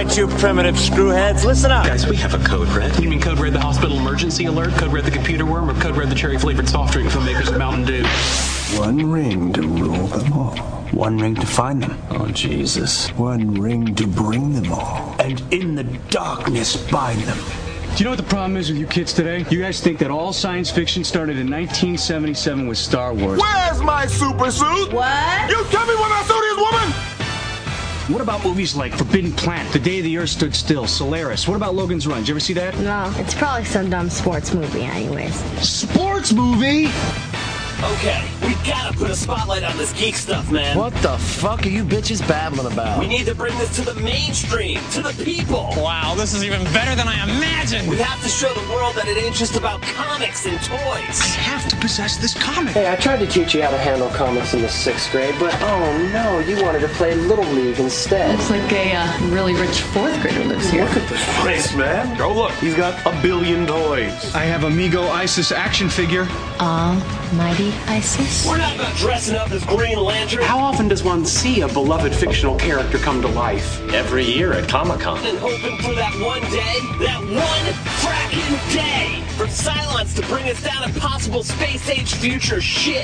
right, you primitive screwheads, listen up. Guys, we have a code red. You mean code red the hospital emergency alert, code red the computer worm, or code red the cherry-flavored soft drink from makers of Mountain Dew? One ring to rule them all. One ring to find them. Oh, Jesus. One ring to bring them all. And in the darkness bind them. Do you know what the problem is with you kids today? You guys think that all science fiction started in 1977 with Star Wars. Where's my super suit? What? You tell me where my suit is, woman! What about movies like Forbidden Planet, The Day the Earth Stood Still, Solaris? What about Logan's Run? Did you ever see that? No, it's probably some dumb sports movie anyways. Sports movie? Okay, we gotta put a spotlight on this geek stuff, man. What the fuck are you bitches babbling about? We need to bring this to the mainstream, to the people. Wow, this is even better than I imagined. We have to show the world that it ain't just about comics and toys. I have to possess this comic. Hey, I tried to teach you how to handle comics in the 6th grade, but oh no, you wanted to play Little League instead. Looks like a really rich 4th grader lives here. Look at this place, man. Oh, look, he's got a billion toys. I have Amigo Isis action figure. Almighty Isis. We're not about dressing up as Green Lantern. How often does one see a beloved fictional character come to life? Every year at Comic-Con. And hoping for that one day, that one fracking day, for Cylons to bring us down impossible space-age future shit.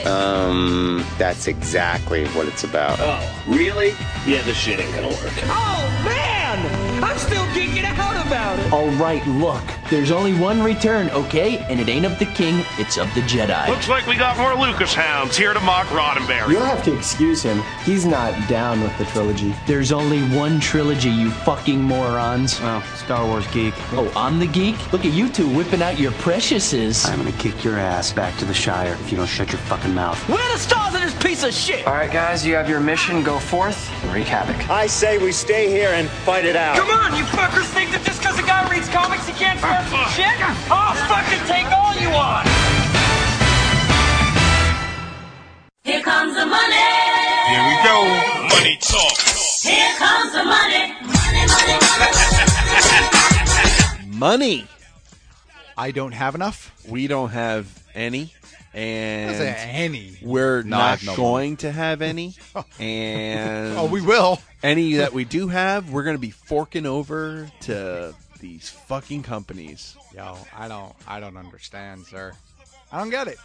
That's exactly what it's about. Oh, really? Yeah, this shit ain't gonna work. Oh, man! I'm still geeking out about it. All right, look, there's only one return, okay? And it ain't of the king, it's of the Jedi. Looks like we got more Lucas hounds here to mock Roddenberry. You'll have to excuse him. He's not down with the trilogy. There's only one trilogy, you fucking morons. Well, Star Wars geek. Oh, I'm the geek? Look at you two whipping out your preciouses. I'm gonna kick your ass back to the Shire if you don't shut your fucking mouth. Where are the stars of this piece of shit? All right, guys, you have your mission. Go forth and wreak havoc. I say we stay here and fight it out. Come on, you fuckers think that just because a guy reads comics he can't start some shit? I'll fucking take all you want! Here comes the money. Here we go. Money talk. Here comes the money. Money. I don't have enough. We don't have any. And any. We're not no going to have any. And oh, we will. Any that we do have, we're going to be forking over to these fucking companies. Yo, I don't understand, sir. I don't get it.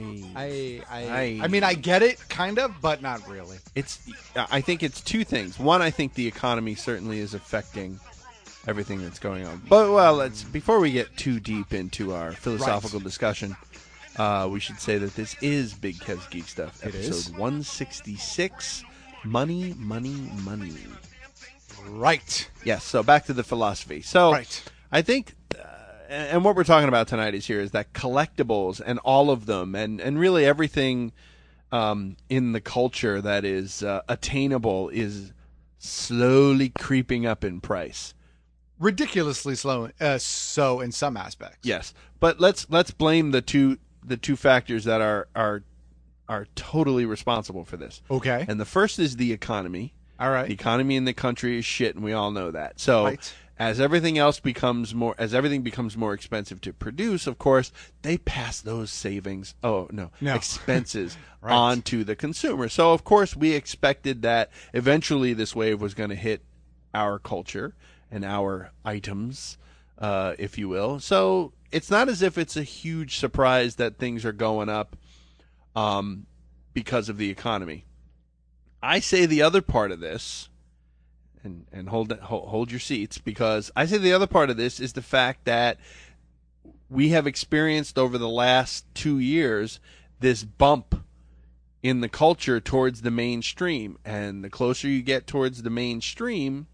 I mean, I get it, kind of, but not really. I think it's two things. One, I think the economy certainly is affecting everything that's going on. But, before we get too deep into our philosophical discussion, we should say that this is Big Kev's Geek Stuff, episode 166, Money, Money, Money. Right. Yes, so back to the philosophy. So, right. I think... and what we're talking about tonight is that collectibles and all of them and really everything in the culture that is attainable is slowly creeping up in price. Ridiculously slow, so in some aspects. Yes, but let's blame the two factors that are totally responsible for this. Okay. And the first is the economy. All right. The economy in the country is shit, and we all know that. So. Right. As everything becomes more expensive to produce, of course, they pass those savings, expenses right. onto the consumer. So, of course, we expected that eventually this wave was going to hit our culture and our items, if you will. So it's not as if it's a huge surprise that things are going up because of the economy. I say the other part of this... And hold your seats, because I say the other part of this is the fact that we have experienced over the last 2 years this bump in the culture towards the mainstream. And the closer you get towards the mainstream,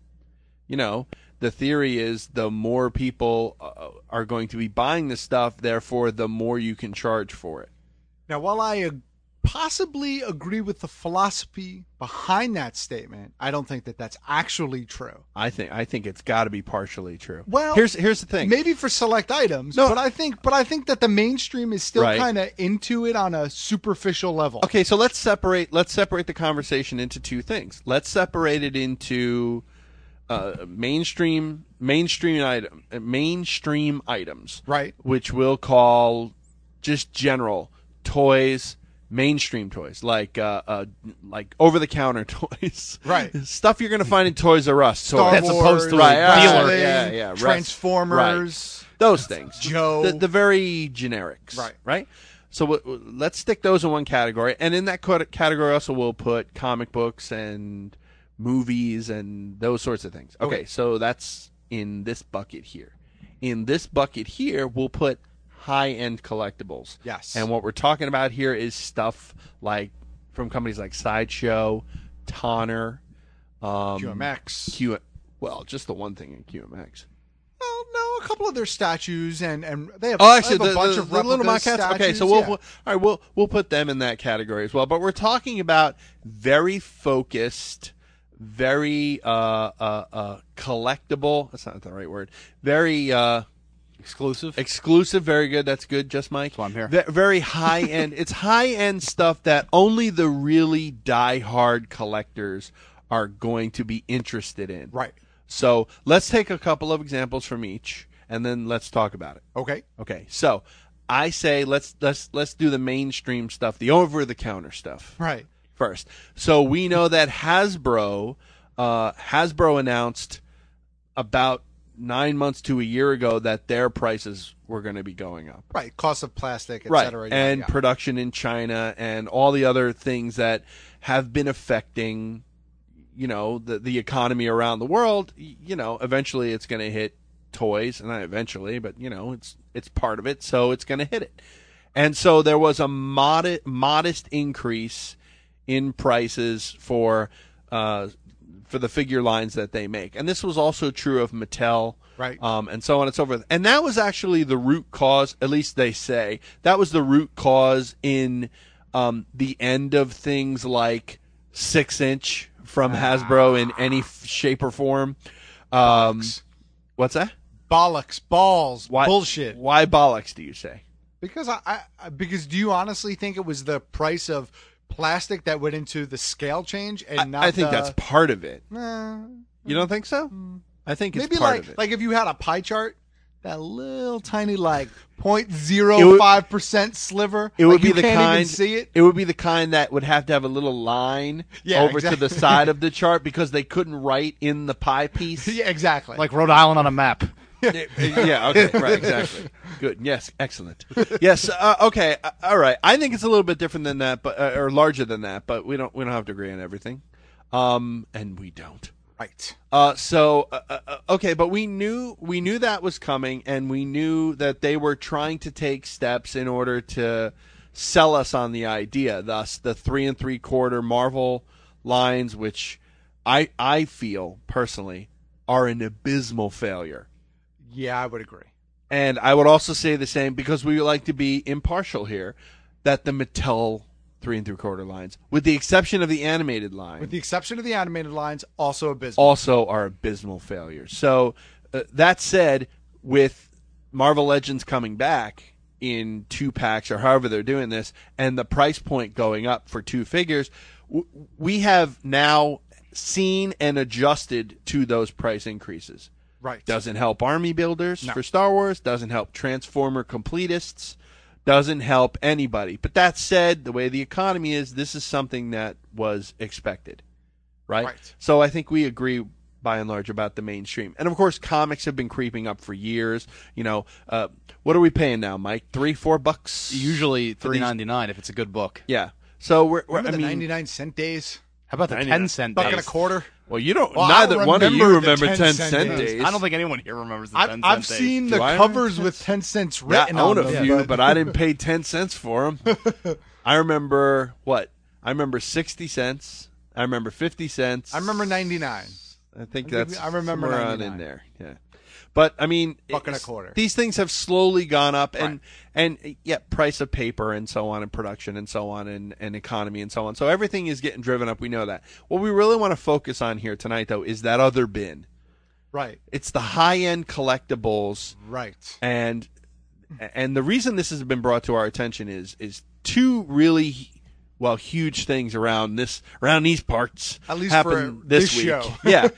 the theory is the more people are going to be buying the stuff, therefore the more you can charge for it. Now, while I possibly agree with the philosophy behind that statement, I don't think that that's actually true. I think it's got to be partially true. Well, here's the thing. Maybe for select items, but I think that the mainstream is still kind of into it on a superficial level. Okay, so let's separate the conversation into two things. Let's separate it into mainstream items, right? Which we'll call just general toys, mainstream toys like over-the-counter toys, right? Stuff you're going to find in Toys R Us, Star as Wars, opposed to dealer, yeah, Transformers, those things, Joe, the very generics, right. So let's stick those in one category, and in that category also we'll put comic books and movies and those sorts of things. Okay, so that's in this bucket here. In this bucket here, we'll put high-end collectibles. Yes. And what we're talking about here is stuff like from companies like Sideshow, Tonner, QMX. Well, just the one thing in QMX. Well, no, a couple of their statues, and they have. Actually, they have a bunch of the Little replica Cats. statues. Okay, so we'll put them in that category as well. But we're talking about very focused, very collectible. That's not the right word. Very exclusive. Exclusive. Very good. That's good. Just Mike. That's why I'm here. Very high end. It's high end stuff that only the really die-hard collectors are going to be interested in. Right. So let's take a couple of examples from each, and then let's talk about it. Okay. Okay. So I say let's do the mainstream stuff, the over-the-counter stuff. Right. First. So we know that Hasbro announced about 9 months to a year ago that their prices were going to be going up. Right. Cost of plastic, et right. cetera. And production in China and all the other things that have been affecting, the economy around the world. Eventually it's going to hit toys, and not eventually, but it's part of it, so it's going to hit it. And so there was a modest increase in prices for the figure lines that they make, and this was also true of Mattel, right? And so on and so forth. And that was actually the root cause. At least they say that was the root cause in the end of things like 6-inch from Hasbro in any shape or form. What's that? Bollocks, balls, bullshit. Why bollocks, do you say? Because because do you honestly think it was the price of plastic that went into the scale change and not I think that's part of it. You don't think so? I think it's maybe part of it. Like if you had a pie chart, that little tiny 0.05% sliver, it would be you the can't kind. Even see it. It would be the kind that would have to have a little line over to the side of the chart because they couldn't write in the pie piece. Yeah, exactly. Like Rhode Island on a map. Yeah, okay, right, exactly. Good. Yes, excellent. Yes, okay, all right. I think it's a little bit different than that, but or larger than that, but we don't have to agree on everything. And we don't. Right. Okay, but we knew that was coming, and we knew that they were trying to take steps in order to sell us on the idea. Thus, the 3 3/4 Marvel lines, which I feel personally are an abysmal failure. Yeah, I would agree. And I would also say the same, because we like to be impartial here, that the Mattel 3 3/4 lines, with the exception of the animated line, also abysmal. Also are abysmal failures. So that said, with Marvel Legends coming back in 2-packs or however they're doing this, and the price point going up for 2 figures, we have now seen and adjusted to those price increases. Right. Doesn't help army builders for Star Wars. Doesn't help Transformer completists. Doesn't help anybody. But that said, the way the economy is, this is something that was expected. Right? So I think we agree by and large about the mainstream. And of course, comics have been creeping up for years. What are we paying now, Mike? $3-4? Usually $3.99 if it's a good book. Yeah. So we're remember the 99-cent days? How about the 10-cent days? Buck and a quarter? Well, you don't. Neither one of you remember 10-cent days. I don't think anyone here remembers the 10-cent days. I've seen the covers with 10 cents written on them. I own a few, but I didn't pay 10 cents for them. I remember what? I remember 60 cents. I remember 50 cents. I remember 99. I think that's I remember somewhere 99. on in there. Yeah. But I mean, buck and a quarter. These things have slowly gone up, and price of paper and so on, and production and so on, and economy and so on. So everything is getting driven up. We know that. What we really want to focus on here tonight, though, is that other bin. Right. It's the high-end collectibles. Right. And the reason this has been brought to our attention is 2 really huge things around these parts. At least happened for this this week. show. Yeah.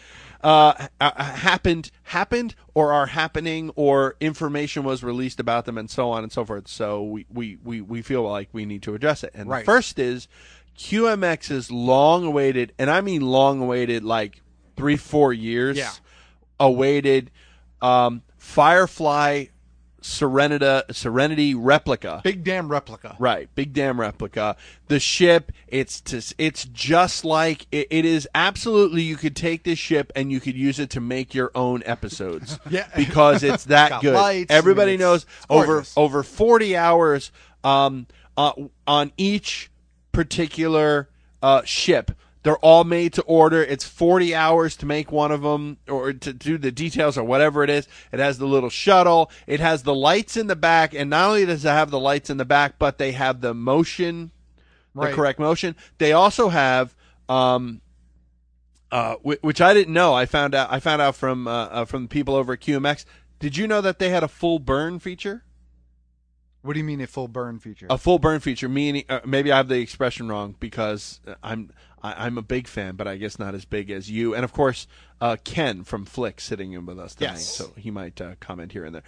happened or are happening, or information was released about them, and so on and so forth. So we feel like we need to address it. And the first is QMX's long-awaited, and I mean long-awaited, like 3-4 years awaited Firefly Serenity replica. Big damn replica. Right, big damn replica. The ship, it's just like it is. Absolutely, you could take this ship and you could use it to make your own episodes. Because it's that good. Lights, Everybody knows over 40 hours on each particular ship. They're all made to order. It's 40 hours to make one of them, or to do the details or whatever it is. It has the little shuttle. It has the lights in the back, and not only does it have the lights in the back, but they have the motion, the correct motion. They also have, which I didn't know. I found out from the people over at QMX. Did you know that they had a full burn feature? What do you mean a full burn feature? A full burn feature, meaning maybe I have the expression wrong, because I'm a big fan, but I guess not as big as you. And of course, Ken from Flick sitting in with us tonight, so he might comment here and there.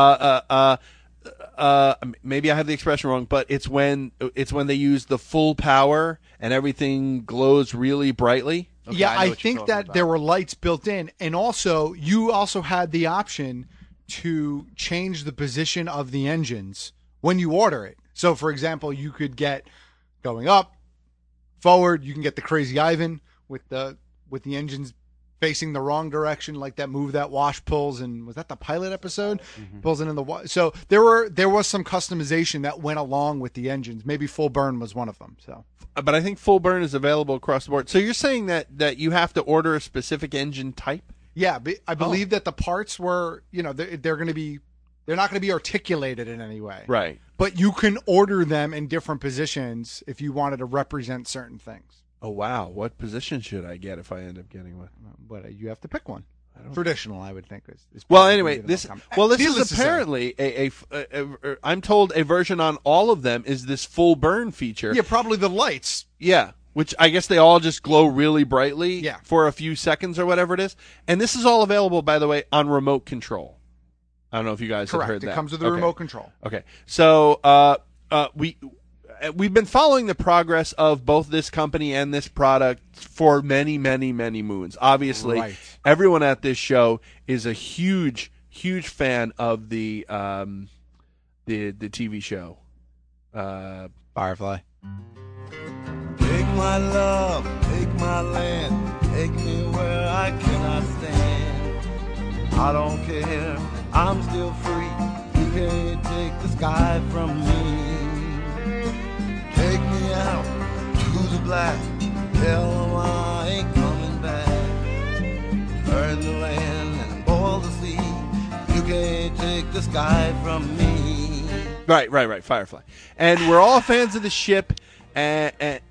Maybe I have the expression wrong, but it's when they use the full power and everything glows really brightly. Okay, I think that there were lights built in, and also you also had the option to change the position of the engines when you order it. So, for example, you could get going up, forward. You can get the Crazy Ivan with the engines facing the wrong direction, like that move that Wash pulls, and was that the pilot episode? Pulls it in the so there was some customization that went along with the engines. Maybe full burn was one of them. So, but I think full burn is available across the board. So you're saying that you have to order a specific engine type? Yeah, I believe that the parts were, they're not going to be articulated in any way. Right. But you can order them in different positions if you wanted to represent certain things. Oh, wow. What position should I get if I end up getting one? But you have to pick one. Traditional, I would think. Is well, anyway, this is apparently I'm told a version on all of them is this full burn feature. Yeah, probably the lights. Yeah. Which I guess they all just glow really brightly for a few seconds or whatever it is. And this is all available, by the way, on remote control. I don't know if you guys have heard that. It comes with the remote control. Okay. So we've been following the progress of both this company and this product for many, many, many moons. Obviously, everyone at this show is a huge, huge fan of the TV show Firefly. Take my love, take my land, take me where I cannot stand. I don't care, I'm still free. You can't take the sky from me. Take me out to the black, tell them I ain't coming back. Burn the land and boil the sea. You can't take the sky from me. Right, Firefly. And we're all fans of the ship. And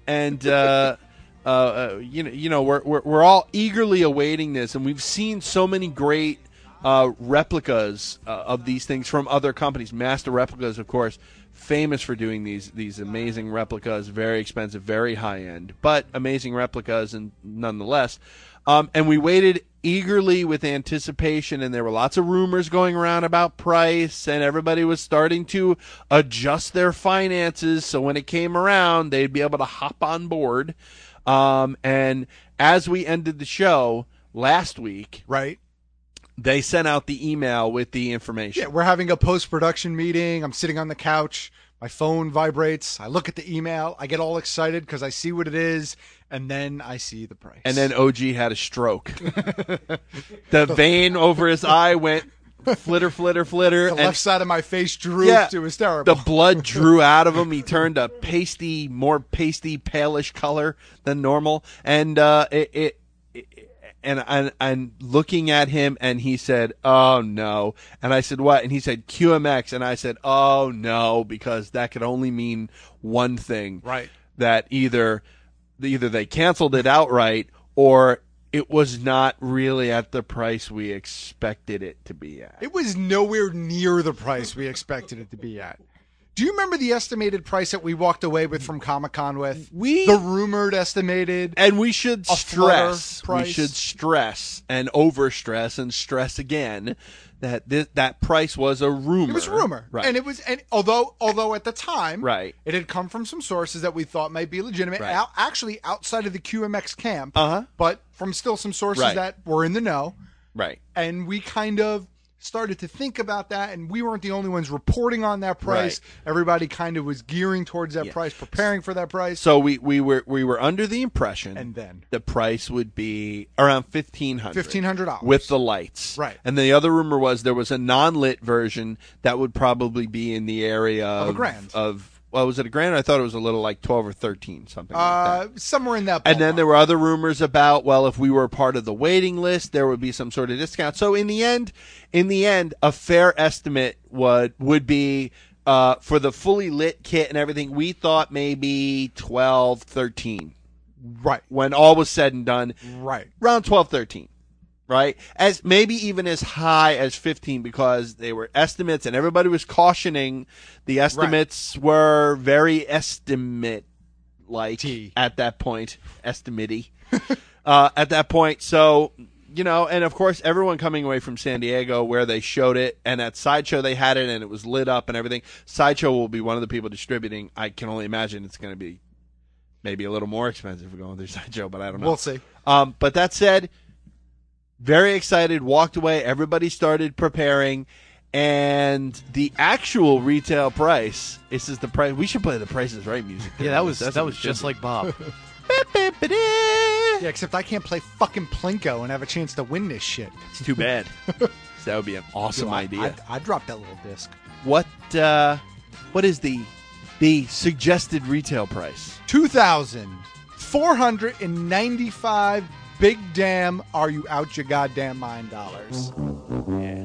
we're all eagerly awaiting this, and we've seen so many great replicas of these things from other companies. Master Replicas, of course, famous for doing these amazing replicas, very expensive, very high end, but amazing replicas, and nonetheless. And we waited eagerly with anticipation, and there were lots of rumors going around about price, and everybody was starting to adjust their finances so when it came around, they'd be able to hop on board. And as we ended the show last week, they sent out the email with the information. Yeah, we're having a post-production meeting. I'm sitting on the couch. My phone vibrates. I look at the email. I get all excited because I see what it is, and then I see the price. And then OG had a stroke. The vein over his eye went flitter. The left side of my face drooped. It was terrible. The blood drew out of him. He turned a more pasty, palish color than normal. And I'm looking at him, and he said, "Oh no!" And I said, "What?" And he said, "QMX." And I said, "Oh no," because that could only mean one thing: that either they canceled it outright, or it was not really at the price we expected it to be at. It was nowhere near the price we expected it to be at. Do you remember the estimated price that we walked away with from Comic-Con with? The rumored estimated. And we should stress, price. we should stress and overstress and stress again that that price was a rumor. It was a rumor. Right. And it was, and although at the time, right, it had come from some sources that we thought might be legitimate, right, actually outside of the QMX camp, but from still some sources right, that were in the know. Right. And we kind of started to think about that, and we weren't the only ones reporting on that price. Right. Everybody kind of was gearing towards that price, preparing for that price. So we were under the impression, and then the price would be around $1,500 with the lights, right? And the other rumor was there was a non-lit version that would probably be in the area of $1,000. Well, was it $1,000? I thought it was a little like 12 or 13, something like that. Somewhere in that ballpark. And then there were other rumors about, well, if we were part of the waiting list, there would be some sort of discount. So in the end, a fair estimate would be for the fully lit kit and everything, we thought maybe 12, 13. Right. When all was said and done. Right. Around 12, 13. Right? As maybe even as high as 15 because they were estimates and everybody was cautioning the estimates were very estimate-like at that point. Estimate-y. At that point. So, you know, and of course everyone coming away from San Diego where they showed it and at Sideshow they had it and it was lit up and everything. Sideshow will be one of the people distributing. I can only imagine it's going to be maybe a little more expensive for going through Sideshow, but I don't know. We'll see. But that said, very excited, walked away. Everybody started preparing, and the actual retail price. This is the price. We should play the Price is Right music. Yeah, that was just like Bob. Yeah, except I can't play fucking Plinko and have a chance to win this shit. It's too bad. That would be an awesome idea. I'd drop that little disc. What is the suggested retail price? $2,495. Big damn, are you out your goddamn mind dollars? Yeah,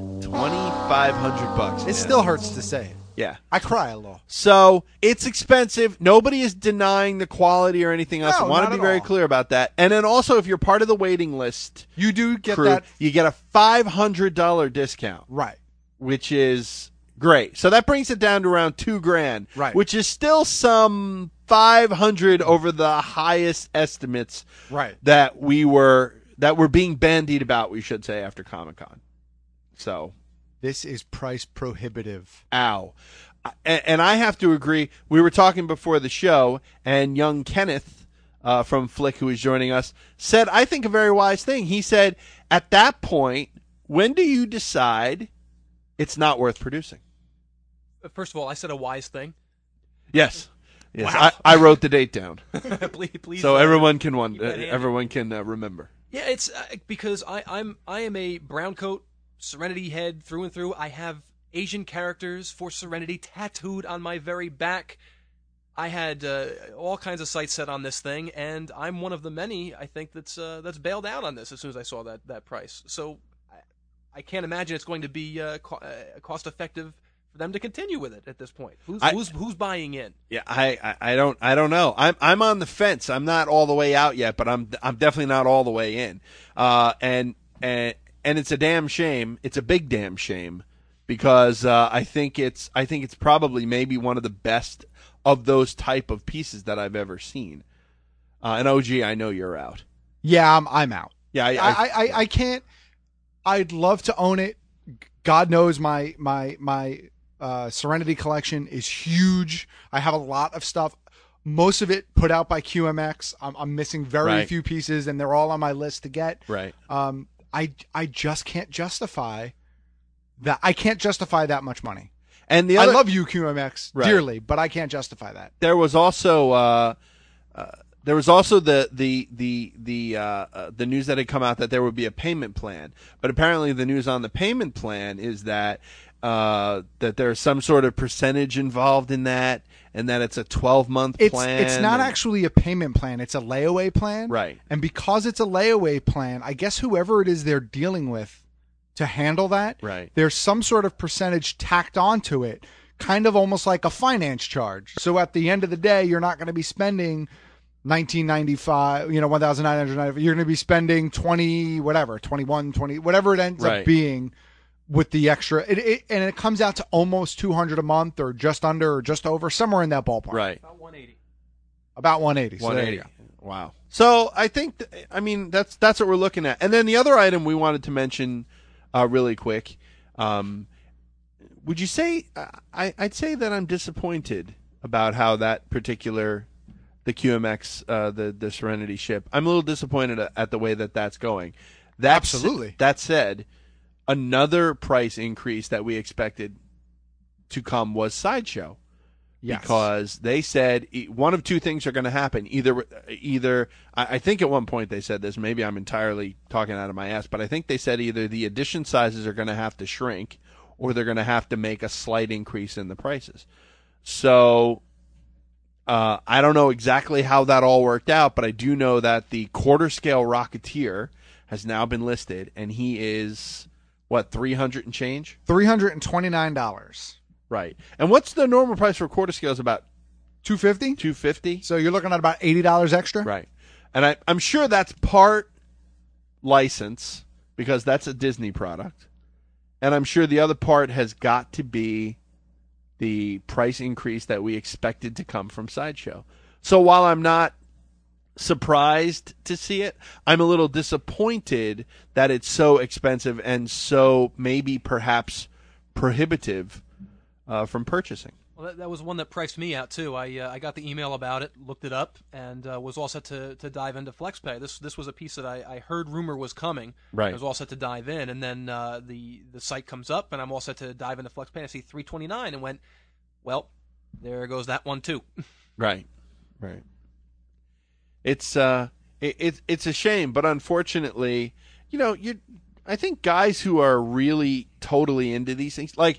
$2,500. It still hurts to say it. Yeah. I cry a little. So it's expensive. Nobody is denying the quality or anything else. No, I want not to be at very all. clear about that. And then also, if you're part of the waiting list, you do get crew, that. You get a $500 discount. Right. Which is great. So that brings it down to around $2,000. Right. Which is still some $500 over the highest estimates. Right. That were being bandied about, we should say, after Comic-Con. So this is price prohibitive. Ow. And I have to agree. We were talking before the show, and young Kenneth from Flick, who is joining us, said, I think, a very wise thing. He said, at that point, when do you decide it's not worth producing? First of all, I said a wise thing. Yes. Yes. Wow. I wrote the date down. please, so everyone can remember. Yeah, it's because I am a brown coat Serenity head through and through. I have Asian characters for Serenity tattooed on my very back. I had all kinds of sights set on this thing, and I'm one of the many, I think, that's bailed out on this as soon as I saw that price. So I can't imagine it's going to be cost effective for them to continue with it at this point. Who's buying in? Yeah, I don't know. I'm on the fence. I'm not all the way out yet, but I'm definitely not all the way in. And it's a damn shame. It's a big damn shame because I think it's probably maybe one of the best of those type of pieces that I've ever seen. And OG, I know you're out. Yeah, I'm out. Yeah, I can't. I'd love to own it. God knows my Serenity collection is huge. I have a lot of stuff. Most of it put out by QMX. I'm missing very few pieces, and they're all on my list to get. Right. I just can't justify that. I can't justify that much money. And I love you, QMX, dearly, but I can't justify that. There was also the news that had come out that there would be a payment plan, but apparently the news on the payment plan is that there's some sort of percentage involved in that, and that it's a 12-month plan. It's not actually a payment plan; it's a layaway plan. Right. And because it's a layaway plan, I guess whoever it is they're dealing with to handle that, there's some sort of percentage tacked onto it, kind of almost like a finance charge. So at the end of the day, you're not going to be spending $1,995, $1,995. You're going to be spending 20, whatever, 21, 20, whatever it ends up being with the extra, and it comes out to almost $200 a month, or just under, or just over, somewhere in that ballpark. Right. About 180. About 180. So 180. Wow. So I think, that's what we're looking at. And then the other item we wanted to mention really quick, would you say, I'd say that I'm disappointed about how that particular, the QMX, the Serenity ship, I'm a little disappointed at the way that's going. Absolutely. That said, another price increase that we expected to come was Sideshow. Yes. Because they said one of two things are going to happen. Either I think at one point they said this, maybe I'm entirely talking out of my ass, but I think they said either the edition sizes are going to have to shrink or they're going to have to make a slight increase in the prices. So I don't know exactly how that all worked out, but I do know that the quarter scale Rocketeer has now been listed, and he is, what, $300 and change? $329. Right. And what's the normal price for quarter scale? Is about $250? $250. So you're looking at about $80 extra? Right. And I'm sure that's part license, because that's a Disney product. And I'm sure the other part has got to be the price increase that we expected to come from Sideshow. So while I'm not surprised to see it, I'm a little disappointed that it's so expensive and so maybe perhaps prohibitive from purchasing. Well, that was one that priced me out too. I got the email about it, looked it up, and was all set to dive into FlexPay. This was a piece that I heard rumor was coming. Right. I was all set to dive in, and then the site comes up, and I'm all set to dive into FlexPay. And I see $329, and went, well, there goes that one too. Right. It's a shame, but unfortunately, I think guys who are really totally into these things, like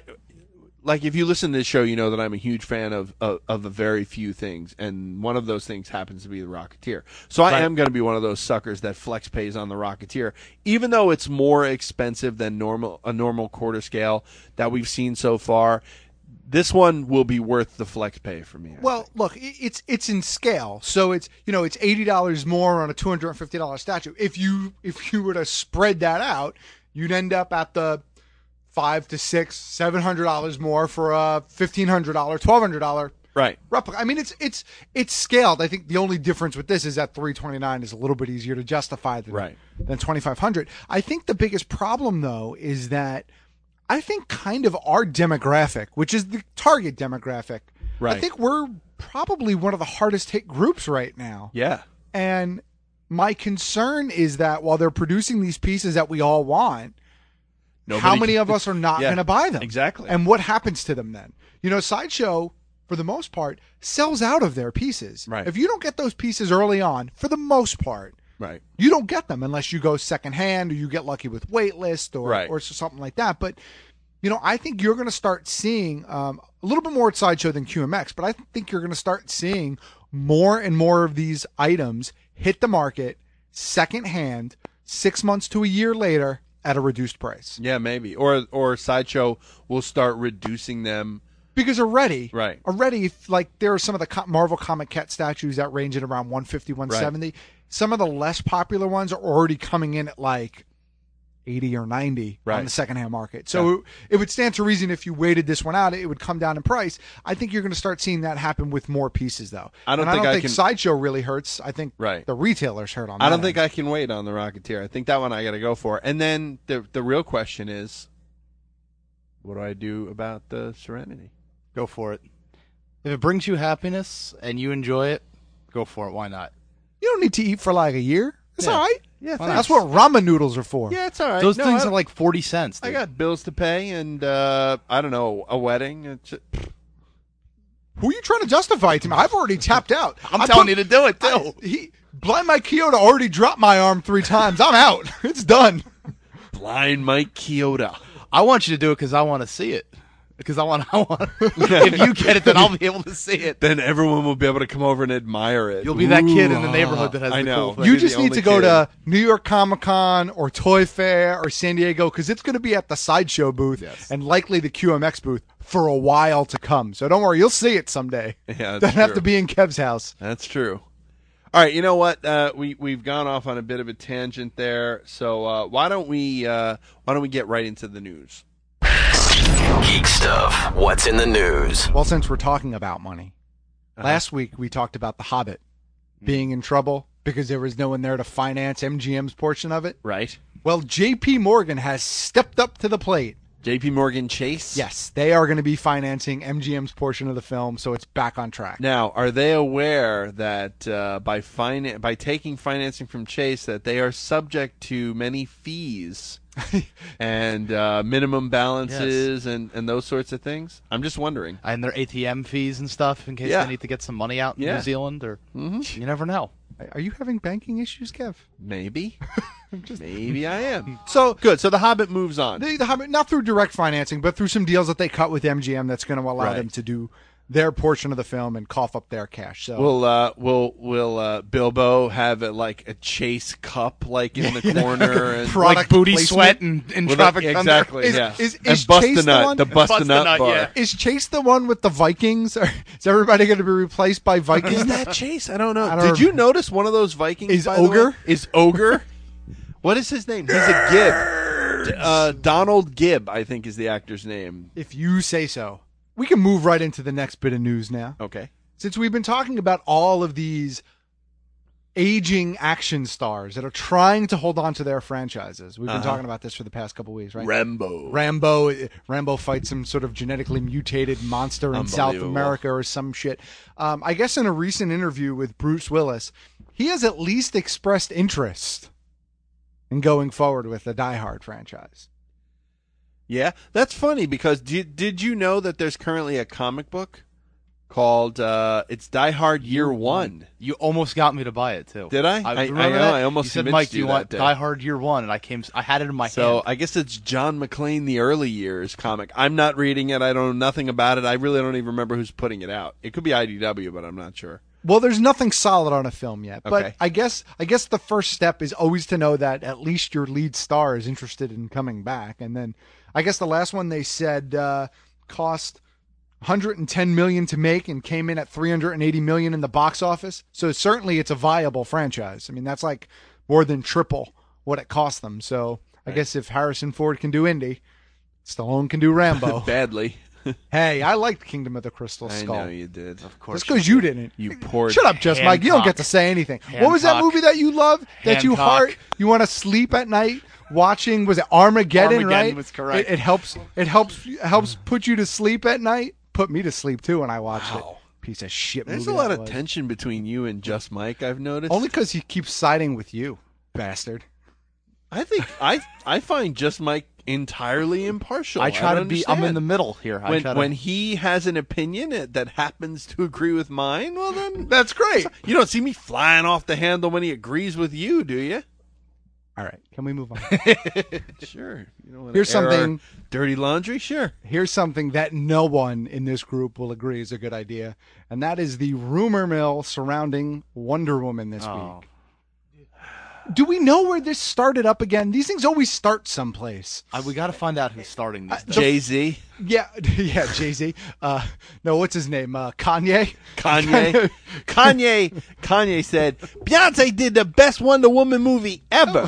if you listen to this show, you know that I'm a huge fan of a very few things, and one of those things happens to be the Rocketeer. So I am going to be one of those suckers that flex pays on the Rocketeer, even though it's more expensive than a normal quarter scale that we've seen so far. This one will be worth the flex pay for me. Well, look, it's in scale, so it's it's $80 more on a $250 statue. If you were to spread that out, you'd end up at the $500 to $600, $700 more for a $1,500, $1,200 right replica. I mean, it's scaled. I think the only difference with this is that $329 is a little bit easier to justify than $2,500. I think the biggest problem though is that I think kind of our demographic, which is the target demographic, I think we're probably one of the hardest hit groups right now. Yeah. And my concern is that while they're producing these pieces that we all want, how many of us are not going to buy them? Exactly. And what happens to them then? Sideshow, for the most part, sells out of their pieces. Right. If you don't get those pieces early on, for the most part, right, you don't get them unless you go secondhand or you get lucky with waitlist or something like that. But, I think you're going to start seeing a little bit more at Sideshow than QMX, but I think you're going to start seeing more and more of these items hit the market secondhand 6 months to a year later at a reduced price. Yeah, maybe. Or Sideshow will start reducing them. Because already, right. There are some of the Marvel Comic Cat statues that range at around $150, $170. Right. Some of the less popular ones are already coming in at like $80 or $90 on the secondhand market. So it would stand to reason if you waited this one out, it would come down in price. I think you're going to start seeing that happen with more pieces, though. I don't think Sideshow really hurts. I think the retailers hurt on that. I don't think I can wait on the Rocketeer. I think that one I got to go for. And then the real question is, what do I do about the Serenity? Go for it. If it brings you happiness and you enjoy it, go for it. Why not? You don't need to eat for like a year. It's all right. Yeah, that's what ramen noodles are for. Yeah, it's all right. Those things are like 40 cents. Dude. I got bills to pay and, I don't know, a wedding. Who are you trying to justify to me? I've already tapped out. I'm telling you to do it, too. Blind Mike Chioda already dropped my arm 3 times. I'm out. It's done. Blind Mike Chioda. I want you to do it because I want to see it. Because I want. If you get it, then I'll be able to see it. Then everyone will be able to come over and admire it. You'll be that kid in the neighborhood that has I the know. cool thing. You just need to go to New York Comic Con or Toy Fair or San Diego because it's going to be at the Sideshow booth and likely the QMX booth for a while to come. So don't worry, you'll see it someday. Yeah, doesn't have to be in Kev's house. That's true. All right, you know what? We've gone off on a bit of a tangent there. So why don't we get right into the news? Geek stuff. What's in the news? Well, since we're talking about money, last week we talked about The Hobbit being in trouble because there was no one there to finance MGM's portion of it. Right. Well, J.P. Morgan has stepped up to the plate. J.P. Morgan Chase? Yes, they are going to be financing MGM's portion of the film, so it's back on track. Now, are they aware that by taking financing from Chase, that they are subject to many fees and minimum balances and those sorts of things? I'm just wondering. And their ATM fees and stuff in case they need to get some money out in New Zealand, or you never know. Are you having banking issues, Kev? Maybe. Maybe I am. So good. So The Hobbit moves on. The Hobbit, not through direct financing, but through some deals that they cut with MGM that's going to allow them to do their portion of the film and cough up their cash. So will Bilbo have a Chase cup in the corner and like booty sweat and Tropic Thunder? Exactly. Is Bust Chase the Nut, the Bust the Nut bar. Yeah. Is Chase the one with the Vikings? Or is everybody going to be replaced by Vikings? Is that Chase? I don't know. Did you notice one of those Vikings? Is Ogre? Is Ogre? What is his name? He's a Gibb. Donald Gibb, I think, is the actor's name. If you say so. We can move right into the next bit of news now. Okay. Since we've been talking about all of these aging action stars that are trying to hold on to their franchises. We've been talking about this for the past couple weeks, right? Rambo fights some sort of genetically mutated monster in South America or some shit. I guess in a recent interview with Bruce Willis, he has at least expressed interest in going forward with the Die Hard franchise. Yeah, that's funny because did you know that there's currently a comic book called it's Die Hard Year One? You almost got me to buy it too. Did I? I know. I almost you said, convinced Mike, do you that want day. Die Hard Year One? And I had it in my hand. So I guess it's John McClane, the early years comic. I'm not reading it. I don't know nothing about it. I really don't even remember who's putting it out. It could be IDW, but I'm not sure. Well, there's nothing solid on a film yet, but Okay. I guess the first step is always to know that at least your lead star is interested in coming back. And then I guess the last one they said cost $110 million to make and came in at $380 million in the box office. So certainly it's a viable franchise. I mean, that's like more than triple what it cost them. So I guess if Harrison Ford can do Indy, Stallone can do Rambo. Badly. Hey, I liked Kingdom of the Crystal Skull. I know you did. Of course. Just because you didn't. You poor. Shut up, Just Mike. You don't get to say anything. What was that movie that you love? That you you want to sleep at night watching? Was it Armageddon? Right. Was correct. It helps put you to sleep at night. Put me to sleep too when I watched it. Piece of shit. There's movie a lot that of was. tension between you and Just Mike. I've noticed. Only because he keeps siding with you, bastard. I think I find Just Mike entirely impartial. I try to don't be. I'm in understand. the middle here. When he has an opinion that happens to agree with mine, well then that's great. You don't see me flying off the handle when he agrees with you, do you? All right, can we move on? Sure. You know, Here's something. Dirty laundry, sure. Here's something that no one in this group will agree is a good idea, and that is the rumor mill surrounding Wonder Woman this week. Do we know where this started up again? These things always start someplace. We got to find out who's starting this. Jay-Z. Yeah, Jay-Z. No, what's his name? Kanye? Kanye said, Beyonce did the best Wonder Woman movie ever.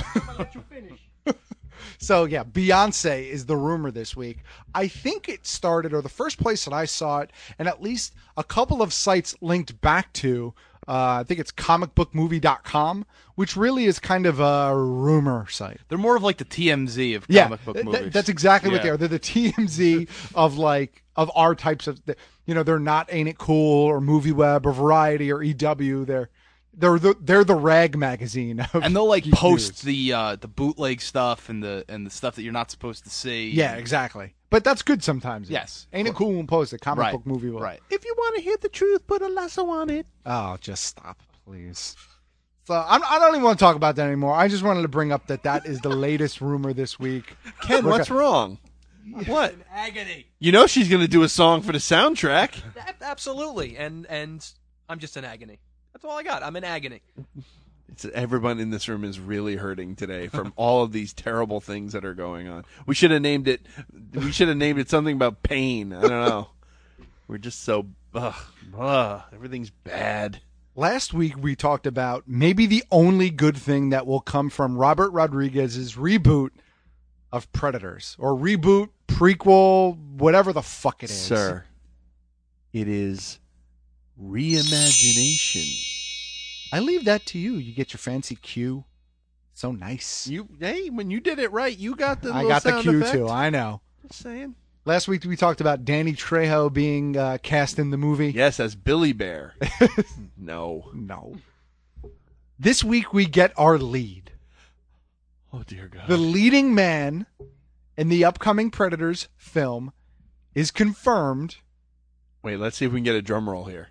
So, yeah, Beyonce is the rumor this week. I think it started, or the first place that I saw it, and at least a couple of sites linked back to, I think it's comicbookmovie.com, which really is kind of a rumor site. They're more of like the TMZ of comic book movies. That's exactly what they are. They're the TMZ of our types of, they're not Ain't It Cool or MovieWeb or Variety or EW. They're the rag magazine of and they'll geek post news. the bootleg stuff and the stuff that you're not supposed to see. Yeah, exactly. But that's good sometimes. Yes. Ain't It Cool won't post it. Comic Right. Book Movie will. Right. If you want to hear the truth, put a lasso on it. Oh, just stop, please. So I don't even want to talk about that anymore. I just wanted to bring up that is the latest rumor this week. Ken, what's wrong? What? In agony. You know she's going to do a song for the soundtrack. Absolutely. And I'm just in agony. That's all I got. I'm in agony. Everyone in this room is really hurting today from all of these terrible things that are going on. We should have named it something about pain. I don't know. We're just so everything's bad. Last week we talked about maybe the only good thing that will come from Robert Rodriguez's reboot of Predators. Or reboot, prequel, whatever the fuck it is. Sir, it is reimagination. I leave that to you. You get your fancy cue. So nice. Hey, when you did it right, you got the I little got the sound cue effect. too. I know. Just saying. Last week we talked about Danny Trejo being cast in the movie. Yes, as Billy Bear. No. This week we get our lead. Oh, dear God. The leading man in the upcoming Predators film is confirmed. Wait, let's see if we can get a drum roll here.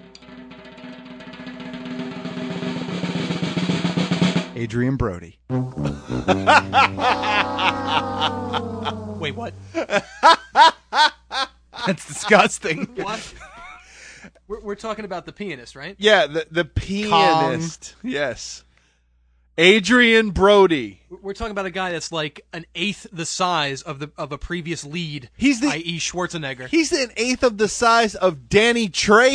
Adrian Brody. Wait, what? That's disgusting. What? We're talking about the pianist, right? Yeah, the pianist. Yes. Adrian Brody. We're talking about a guy that's like an eighth the size of a previous lead, i.e. Schwarzenegger. He's an eighth of the size of Danny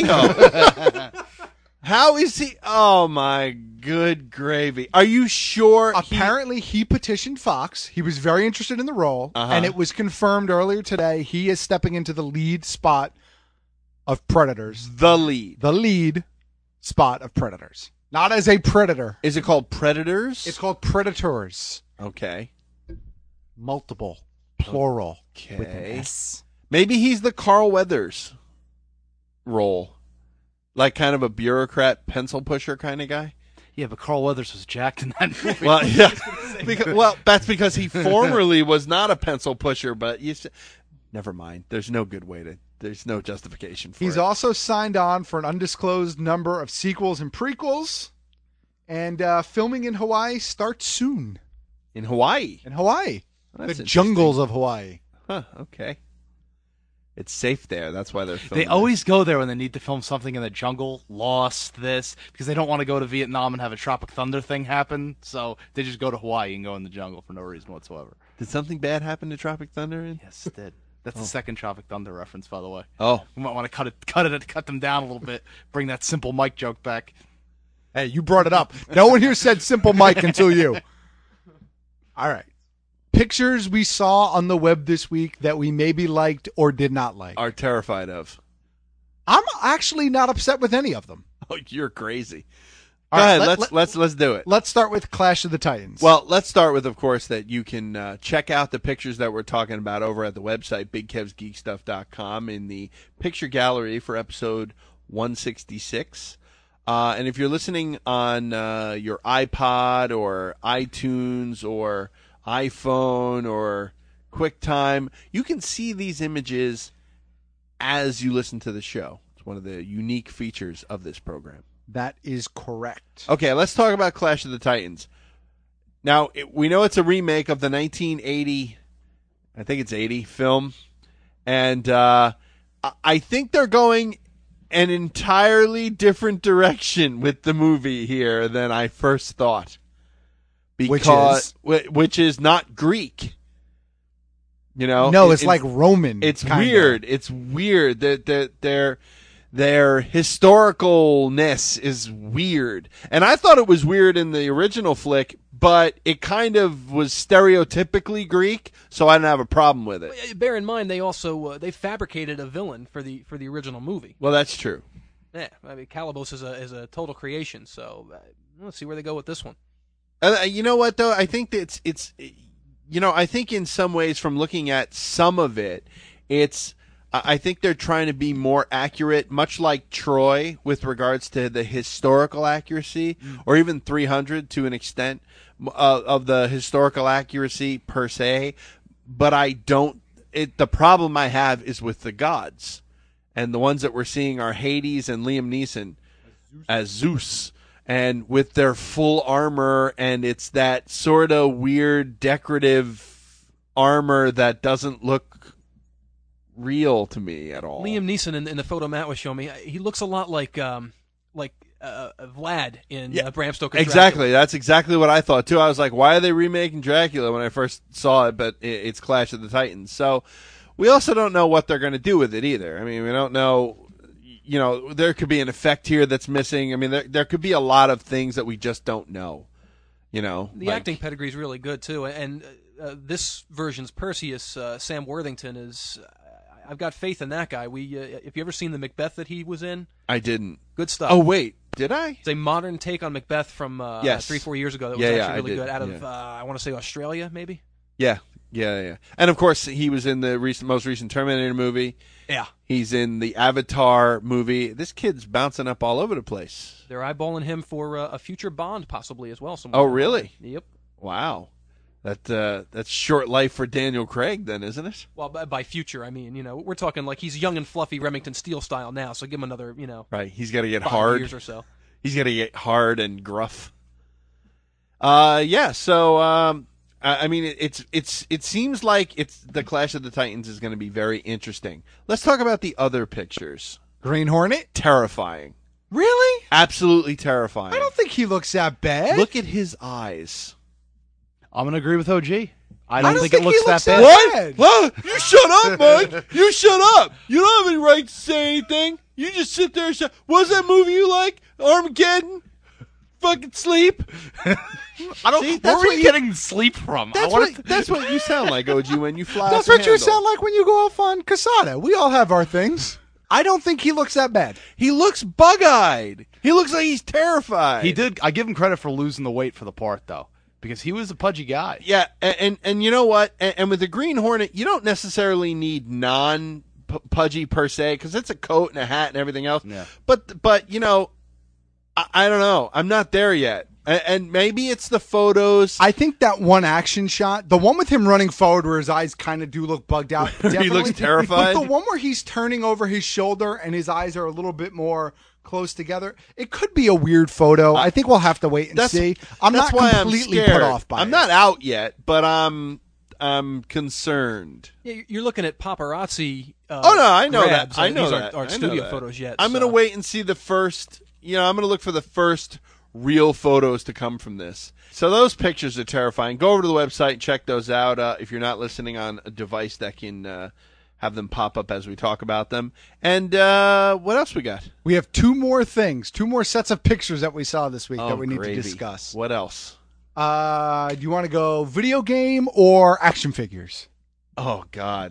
Trejo. How is he? Oh, my good gravy. Are you sure? Apparently, he petitioned Fox. He was very interested in the role, and it was confirmed earlier today he is stepping into the lead spot of Predators. The lead spot of Predators. Not as a predator. Is it called Predators? It's called Predators. Okay. Multiple. Plural. Okay. With an S. Maybe he's the Carl Weathers role. Like kind of a bureaucrat, pencil pusher kind of guy? Yeah, but Carl Weathers was jacked in that movie. Well, yeah. That's because he formerly was not a pencil pusher, but never mind. There's no good way to... There's no justification for it. He's also signed on for an undisclosed number of sequels and prequels, and filming in Hawaii starts soon. In Hawaii? In Hawaii. Well, the jungles of Hawaii. Huh, okay. It's safe there. That's why they're filming. They always go there when they need to film something in the jungle, Lost, this, because they don't want to go to Vietnam and have a Tropic Thunder thing happen, so they just go to Hawaii and go in the jungle for no reason whatsoever. Did something bad happen to Tropic Thunder? Yes, it did. That's the second Tropic Thunder reference, by the way. Oh. We might want to cut them down a little bit, bring that Simple Mike joke back. Hey, you brought it up. No one here said Simple Mike until you. All right. Pictures we saw on the web this week that we maybe liked or did not like. Are terrified of. I'm actually not upset with any of them. Oh, you're crazy. All Go right, ahead. Let's do it. Let's start with Clash of the Titans. Well, let's start with, of course, that you can check out the pictures that we're talking about over at the website, BigKevsGeekStuff.com, in the picture gallery for episode 166. And if you're listening on your iPod or iTunes or iPhone or QuickTime, you can see these images as you listen to the show. It's one of the unique features of this program. That is correct. Okay, let's talk about Clash of the Titans. Now, we know it's a remake of the 1980, I think it's 80, film. And I think they're going an entirely different direction with the movie here than I first thought. Because, which is not Greek. You know? No, it's like Roman. It's weird. It's weird that their historicalness is weird. And I thought it was weird in the original flick, but it kind of was stereotypically Greek, so I didn't have a problem with it. Bear in mind, they also they fabricated a villain for the original movie. Well, that's true. Yeah, I mean, Calibos is a total creation, so let's see where they go with this one. You know what, though? I think that it's I think in some ways, from looking at some of it, I think they're trying to be more accurate, much like Troy, with regards to the historical accuracy, or even 300 to an extent of the historical accuracy per se. But the problem I have is with the gods. And the ones that we're seeing are Hades and Liam Neeson as Zeus. And with their full armor, and it's that sort of weird decorative armor that doesn't look real to me at all. Liam Neeson in the photo Matt was showing me, he looks a lot like Vlad in Bram Stoker's exactly. Dracula. That's exactly what I thought too. I was like, why are they remaking Dracula when I first saw it? But it's Clash of the Titans. So we also don't know what they're going to do with it either. I mean, we don't know. there could be an effect here that's missing. I mean, there could be a lot of things that we just don't know. The acting pedigree is really good too, and this version's Perseus, Sam Worthington is. I've got faith in that guy. Have you ever seen the Macbeth that he was in? I didn't. Good stuff. Oh wait, did I? It's a modern take on Macbeth from 3-4 years ago. That was actually really good. Out of I want to say Australia, maybe. Yeah. And of course, he was in the most recent Terminator movie. Yeah. He's in the Avatar movie. This kid's bouncing up all over the place. They're eyeballing him for a future Bond, possibly as well. Somewhere. Oh, really? Yep. Wow. That's short life for Daniel Craig, then, isn't it? Well, by future, I mean, we're talking like he's young and fluffy Remington Steele style now, so give him another, Right, he's got to get 5 hard. years or so. He's got to get hard and gruff. So, I mean, it seems like the Clash of the Titans is going to be very interesting. Let's talk about the other pictures. Green Hornet? Terrifying. Really? Absolutely terrifying. I don't think he looks that bad. Look at his eyes. I'm going to agree with OG. I don't think it looks that bad. What? Well, you shut up, Mike. You shut up. You don't have any right to say anything. You just sit there and say, what's that movie you like? Armageddon? Fucking sleep? I don't. See, where were you getting sleep from? That's what you sound like, OG, when you fly. That's what you sound like when you go off on Casada. We all have our things. I don't think he looks that bad. He looks bug-eyed. He looks like he's terrified. He did. I give him credit for losing the weight for the part, though, because he was a pudgy guy. Yeah, and you know what? And with the Green Hornet, you don't necessarily need non-pudgy per se, because it's a coat and a hat and everything else. Yeah. But I don't know. I'm not there yet. And maybe it's the photos. I think that one action shot, the one with him running forward where his eyes kind of do look bugged out. He looks terrified. But the one where he's turning over his shoulder and his eyes are a little bit more close together, it could be a weird photo. I think we'll have to wait and see. I'm not completely put off by it. I'm not out yet, but I'm concerned. Yeah, you're looking at paparazzi. I know grabs. that. I know These that. aren't I know studio that. photos yet. I'm going to wait and see the first. I'm going to look for the first real photos to come from this. So those pictures are terrifying. Go over to the website and check those out if you're not listening on a device that can have them pop up as we talk about them. And what else we got? We have two more sets of pictures that we saw this week that we need to discuss. What else? Do you want to go video game or action figures? Oh, God.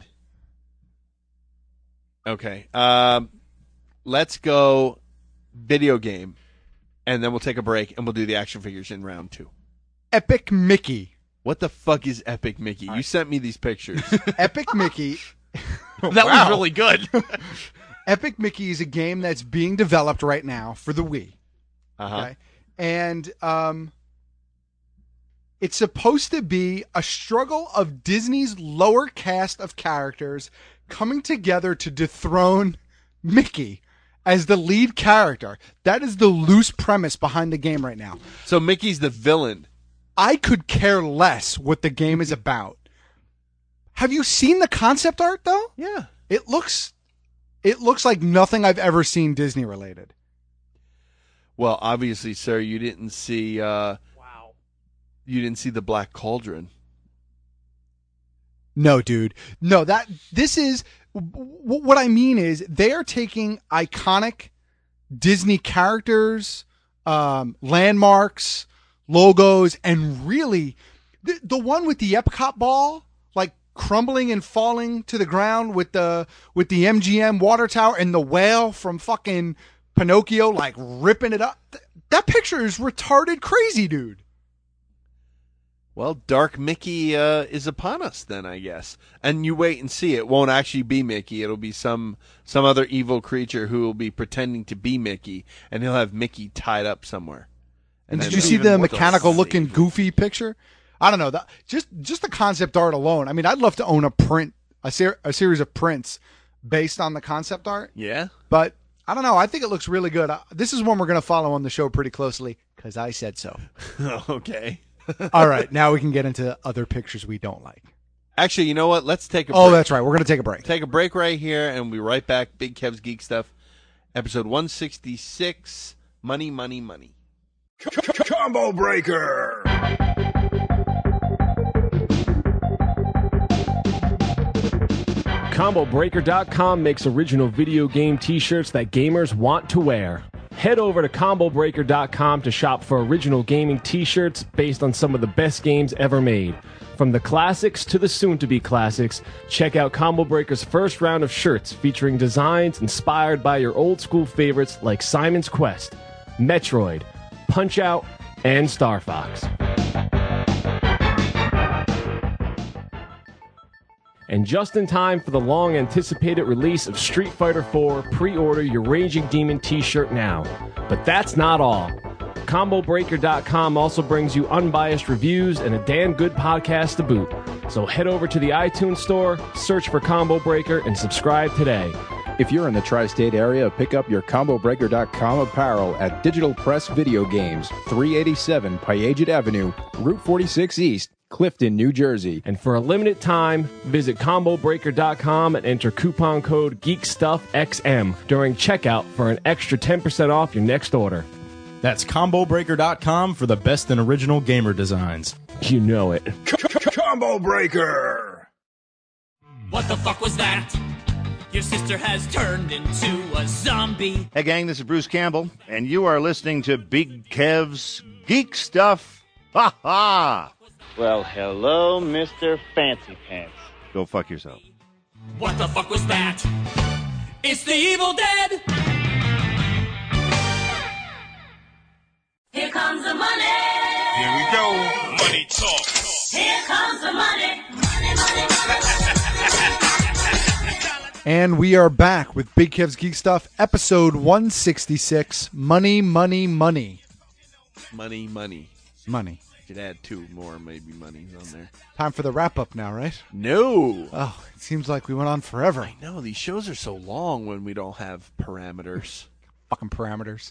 Okay. Let's go video game, and then we'll take a break, and we'll do the action figures in round 2. Epic Mickey. What the fuck is Epic Mickey? You sent me these pictures. Epic Mickey. That was really good. Epic Mickey is a game that's being developed right now for the Wii. Okay? And it's supposed to be a struggle of Disney's lower cast of characters coming together to dethrone Mickey as the lead character. That is the loose premise behind the game right now. So Mickey's the villain. I could care less what the game is about. Have you seen the concept art, though? Yeah. It looks like nothing I've ever seen Disney related. Well, obviously, sir, you didn't see You didn't see the Black Cauldron. No, dude. No, this is what I mean is they are taking iconic Disney characters, landmarks, logos, and really the one with the Epcot ball, like crumbling and falling to the ground with the MGM water tower and the whale from fucking Pinocchio, like ripping it up. That picture is retarded crazy, dude. Well, Dark Mickey is upon us then, I guess. And you wait and see. It won't actually be Mickey. It'll be some other evil creature who will be pretending to be Mickey, and he'll have Mickey tied up somewhere. And did you see the mechanical-looking Goofy picture? I don't know. Just the concept art alone. I mean, I'd love to own a series of prints based on the concept art. Yeah. But I don't know. I think it looks really good. This is one we're going to follow on the show pretty closely because I said so. Okay. All right, now we can get into other pictures we don't like. Actually, you know what? Let's take a break. Oh, that's right. We're going to take a break. Take a break right here, and we'll be right back. Big Kev's Geek Stuff, episode 166, Money, Money, Money. Combo Breaker! ComboBreaker.com makes original video game t-shirts that gamers want to wear. Head over to ComboBreaker.com to shop for original gaming t-shirts based on some of the best games ever made. From the classics to the soon-to-be classics, check out Combo Breaker's first round of shirts featuring designs inspired by your old-school favorites like Simon's Quest, Metroid, Punch-Out, and Star Fox. And just in time for the long-anticipated release of Street Fighter IV, pre-order your Raging Demon t-shirt now. But that's not all. ComboBreaker.com also brings you unbiased reviews and a damn good podcast to boot. So head over to the iTunes store, search for Combo Breaker, and subscribe today. If you're in the tri-state area, pick up your ComboBreaker.com apparel at Digital Press Video Games, 387 Piaget Avenue, Route 46 East, Clifton, New Jersey. And for a limited time, visit ComboBreaker.com and enter coupon code GeekStuffXM during checkout for an extra 10% off your next order. That's ComboBreaker.com for the best in original gamer designs. You know it. Combo Breaker! What the fuck was that? Your sister has turned into a zombie. Hey gang, this is Bruce Campbell, and you are listening to Big Kev's Geek Stuff. Ha ha! Well, hello, Mr. Fancy Pants. Go fuck yourself. What the fuck was that? It's the Evil Dead! Here comes the money. Here we go. Money talk. Here comes the money. Money, money, money. And we are back with Big Kev's Geek Stuff, episode 166, Money, Money, Money. Money, money. Money. Could add two more maybe monies on there. Time for the wrap-up now, right? No. Oh, it seems like we went on forever. I know. These shows are so long when we don't have parameters. Fucking parameters.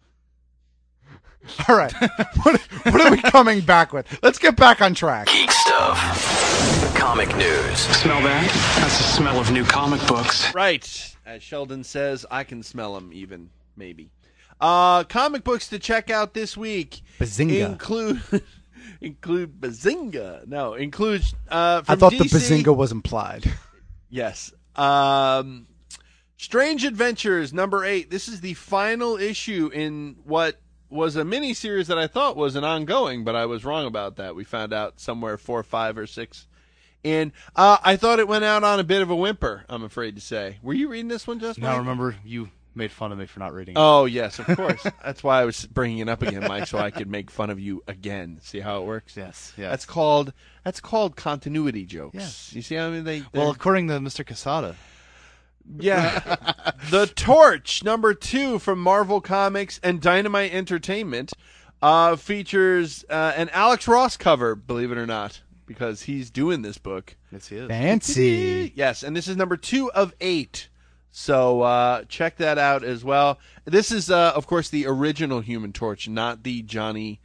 All right. What are we coming back with? Let's get back on track. Geek Stuff. Comic news. Smell that? That's the smell of new comic books. Right. As Sheldon says, I can smell them even, maybe. Comic books to check out this week. Bazinga. Include Bazinga. No, includes from I thought DC, the Bazinga was implied. Yes. Strange Adventures number 8. This is the final issue in what was a mini-series that I thought was an ongoing, but I was wrong about that. We found out somewhere 4, 5, or 6. And I thought it went out on a bit of a whimper, I'm afraid to say. Were you reading this one, Just No, Mike? remember you made fun of me for not reading it. Oh, yes, of course. That's why I was bringing it up again, Mike, so I could make fun of you again. See how it works? Yes. That's called continuity jokes. Yes. You see how I mean Well, according to Mr. Quesada. Yeah. The Torch, number 2 from Marvel Comics and Dynamite Entertainment, features an Alex Ross cover, believe it or not, because he's doing this book. Yes, he is. Fancy. Yes, and this is number 2 of 8. So check that out as well. This is, of course, the original Human Torch, not the Johnny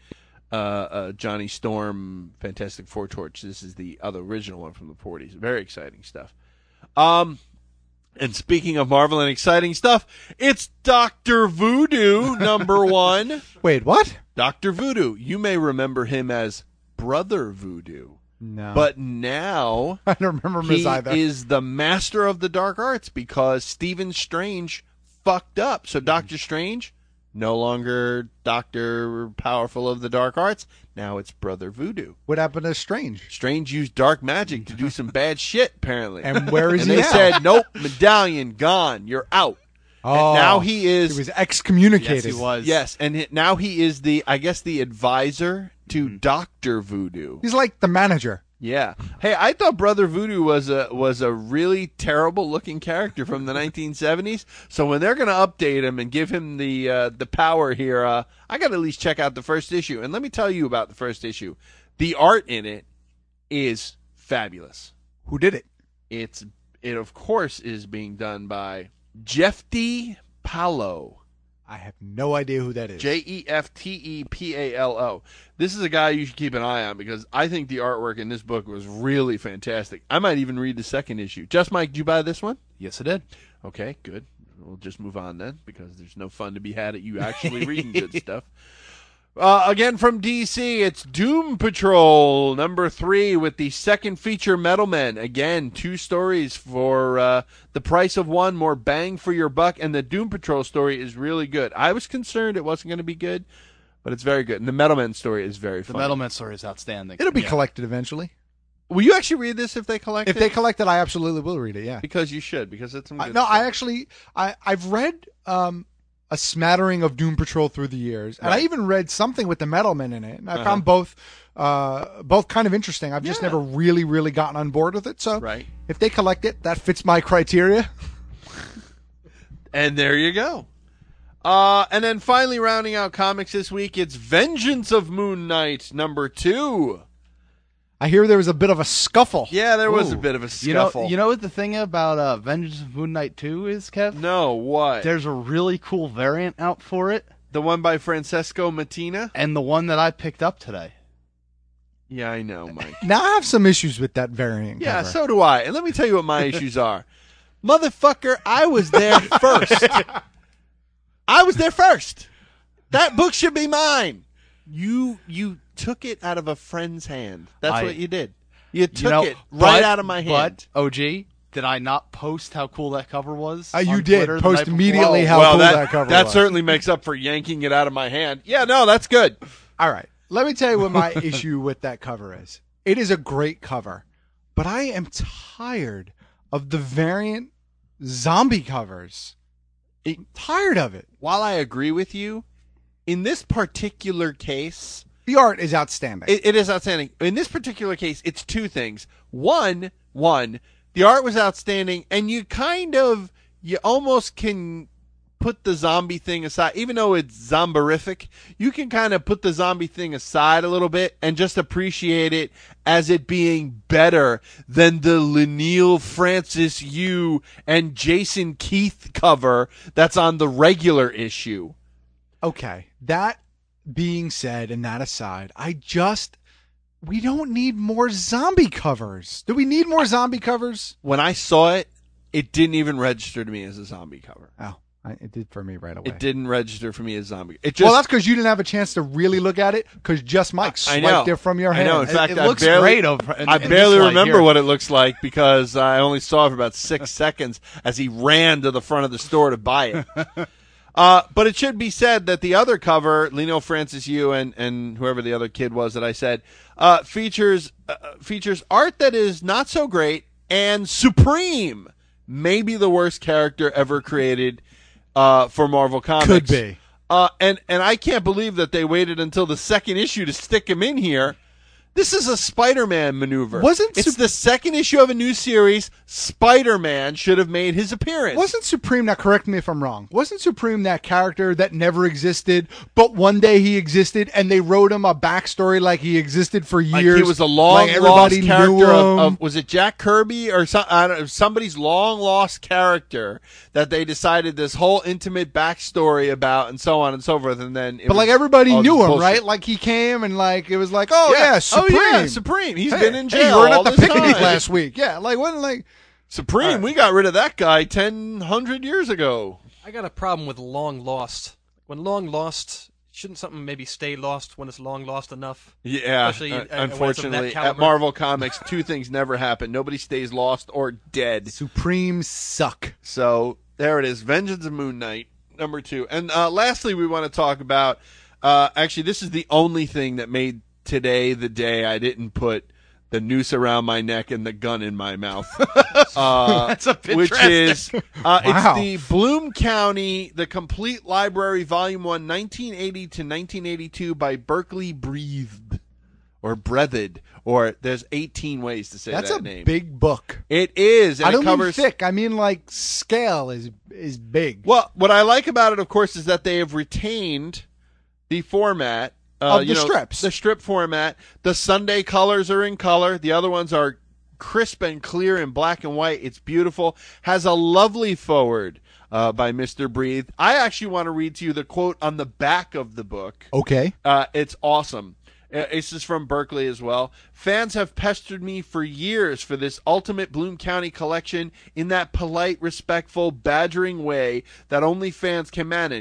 Storm Fantastic Four Torch. This is the other original one from the 40s. Very exciting stuff. And speaking of Marvel and exciting stuff, it's Dr. Voodoo, number 1. Wait, what? Dr. Voodoo. You may remember him as Brother Voodoo. No. But now I don't remember him as either. He is the master of the dark arts because Stephen Strange fucked up. So Doctor Strange, no longer Doctor Powerful of the Dark Arts. Now it's Brother Voodoo. What happened to Strange? Strange used dark magic to do some bad shit, apparently. And where is and he they now? said, nope, medallion gone. You're out. Oh, and now he was excommunicated. Yes, he was. Yes, and now he is the advisor to Dr. Voodoo. He's like the manager. Yeah. Hey, I thought Brother Voodoo was a really terrible looking character from the 1970s. So when they're going to update him and give him the power here, I got to at least check out the first issue. And let me tell you about the first issue. The art in it is fabulous. Who did it? It of course is being done by Jefty Palo. I have no idea who that is. Jeftepalo. This is a guy you should keep an eye on because I think the artwork in this book was really fantastic. I might even read the second issue. Just Mike, did you buy this one? Yes, I did. Okay, good. We'll just move on then because there's no fun to be had at you actually reading good stuff. Again from DC, it's Doom Patrol number 3 with the second feature Metal Men. Again, 2 stories for the price of one, more bang for your buck, and the Doom Patrol story is really good. I was concerned it wasn't going to be good, but it's very good. And the Metal Men story is very funny. The Metal Men story is outstanding. It'll be collected eventually. Will you actually read this if they collect it? If they collect it, I absolutely will read it, yeah. Because you should, because it's some good No, stuff. I've read a smattering of Doom Patrol through the years, and I even read something with the Metal Men in it, and I found both kind of interesting. I've just never really gotten on board with it, so if they collect it, that fits my criteria. And there you go. And then finally rounding out comics this week, it's Vengeance of Moon Knight number 2. I hear there was a bit of a scuffle. Yeah, there was a bit of a scuffle. You know what the thing about Vengeance of Moon Knight 2 is, Kev? No, what? There's a really cool variant out for it. The one by Francesco Mattina? And the one that I picked up today. Yeah, I know, Mike. Now I have some issues with that variant Yeah, cover. so do I. And let me tell you what my issues are. Motherfucker, I was there first. I was there first. That book should be mine. You took it out of a friend's hand. That's what you did. You took it right out of my hand. But, OG, did I not post how cool that cover was? You on did. Twitter the Post night before? immediately how cool that cover was. That certainly makes up for yanking it out of my hand. Yeah, no, that's good. All right. Let me tell you what my issue with that cover is. It is a great cover, but I am tired of the variant zombie covers. Tired of it. While I agree with you, in this particular case, the art is outstanding. It is outstanding. In this particular case, it's 2 things. One, the art was outstanding, and you almost can put the zombie thing aside. Even though it's zomborific, you can kind of put the zombie thing aside a little bit and just appreciate it as it being better than the Leinil Francis Yu and Jason Keith cover that's on the regular issue. Okay, that being said and that aside, we don't need more zombie covers. Do we need more zombie covers? When I saw it, it didn't even register to me as a zombie cover. Oh, it did for me right away. It didn't register for me as zombie. Well, that's because you didn't have a chance to really look at it because Just Mike swiped it from your hand. I know. In fact, it looks great. I barely remember what it looks like because I only saw it for about 6 seconds as he ran to the front of the store to buy it. But it should be said that the other cover, Leinil Francis Yu and whoever the other kid was that I said, features art that is not so great and Supreme, maybe the worst character ever created for Marvel Comics. Could be. And I can't believe that they waited until the second issue to stick him in here. This is a Spider-Man maneuver. It's the second issue of a new series. Spider-Man should have made his appearance. Wasn't Supreme, now correct me if I'm wrong, wasn't Supreme that character that never existed, but one day he existed and they wrote him a backstory like he existed for years? Like he was a long-lost character of, was it Jack Kirby or somebody's long-lost character that they decided this whole intimate backstory about and so on and so forth, and then... But like everybody knew him, right? Like he came and like it was like, Supreme. Oh, yeah, Supreme. He's been in jail. You weren't at the this picnic time. last week. Yeah, like wasn't like Supreme. We got rid of that guy 100 years ago. I got a problem with long lost. When long lost, shouldn't something maybe stay lost when it's long lost enough? Yeah, Especially, unfortunately, at at Marvel Comics, 2 things never happen. Nobody stays lost or dead. Supreme suck. So there it is. Vengeance of Moon Knight, number 2. And lastly, we want to talk about, actually, this is the only thing that made today the day I didn't put the noose around my neck and the gun in my mouth. That's a bit which drastic. is Wow. it's the Bloom County, the Complete Library, Volume 1, 1980 to 1982 by Berkeley Breathed, or Breathed, or there's 18 ways to say that's that a name. big book. It is, and I don't it covers mean thick. I mean like scale is big. Well, what I like about it, of course, is that they have retained the format. Of the strips. The strip format. The Sunday colors are in color. The other ones are crisp and clear in black and white. It's beautiful. Has a lovely forward by Mr. Breathe. I actually want to read to you the quote on the back of the book. Okay. It's awesome. This is from Berkeley as well. Fans have pestered me for years for this ultimate Bloom County collection in that polite, respectful, badgering way that only fans can manage.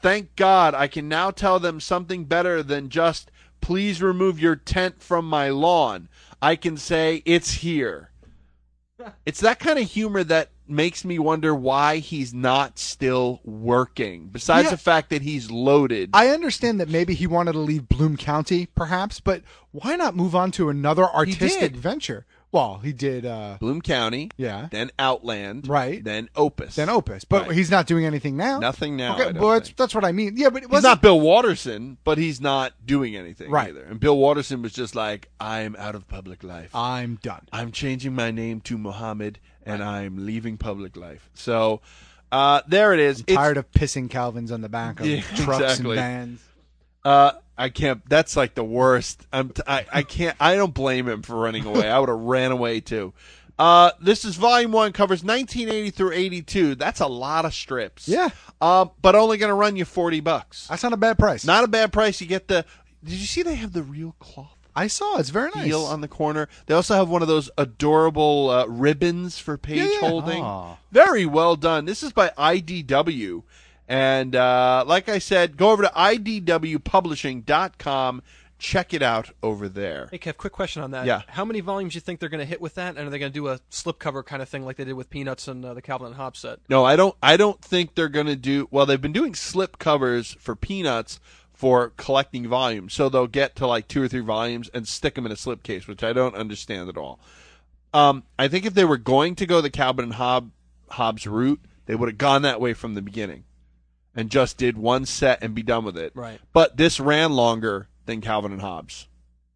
thank God I can now tell them something better than just, please remove your tent from my lawn. I can say, it's here. It's that kind of humor that makes me wonder why he's not still working, besides the fact that he's loaded. I understand that maybe he wanted to leave Bloom County, perhaps, but why not move on to another artistic venture? Well, he did Bloom County, then Outland, right, then Opus. But he's not doing anything now. Nothing now. Okay, but that's what I mean. Yeah, but he's not Bill Watterson, but he's not doing anything Right. either. And Bill Watterson was just like, I'm out of public life. I'm done. I'm changing my name to Muhammad, and I'm leaving public life. So there it is. I'm tired of pissing Calvins on the back of trucks and vans. I can't. That's like the worst. I can't. I don't blame him for running away. I would have ran away too. This is Volume 1, covers 1980 through 82. That's a lot of strips. Yeah. But only going to run you $40. That's not a bad price. Not a bad price. You get the. Did you see they have the real cloth? I saw. It's very nice. Heel on the corner. They also have one of those adorable ribbons for page holding. Aw. Very well done. This is by IDW. And like I said, go over to idwpublishing.com. Check it out over there. Hey, Kev, quick question on that. Yeah. How many volumes do you think they're going to hit with that? And are they going to do a slipcover kind of thing like they did with Peanuts and the Calvin and Hobbes set? No, I don't think they're going to do. Well, they've been doing slip covers for Peanuts for collecting volumes, so they'll get to like 2 or 3 volumes and stick them in a slipcase, which I don't understand at all. I think if they were going to go the Calvin and Hobbes route, they would have gone that way from the beginning and just did one set and be done with it. Right. But this ran longer than Calvin and Hobbes.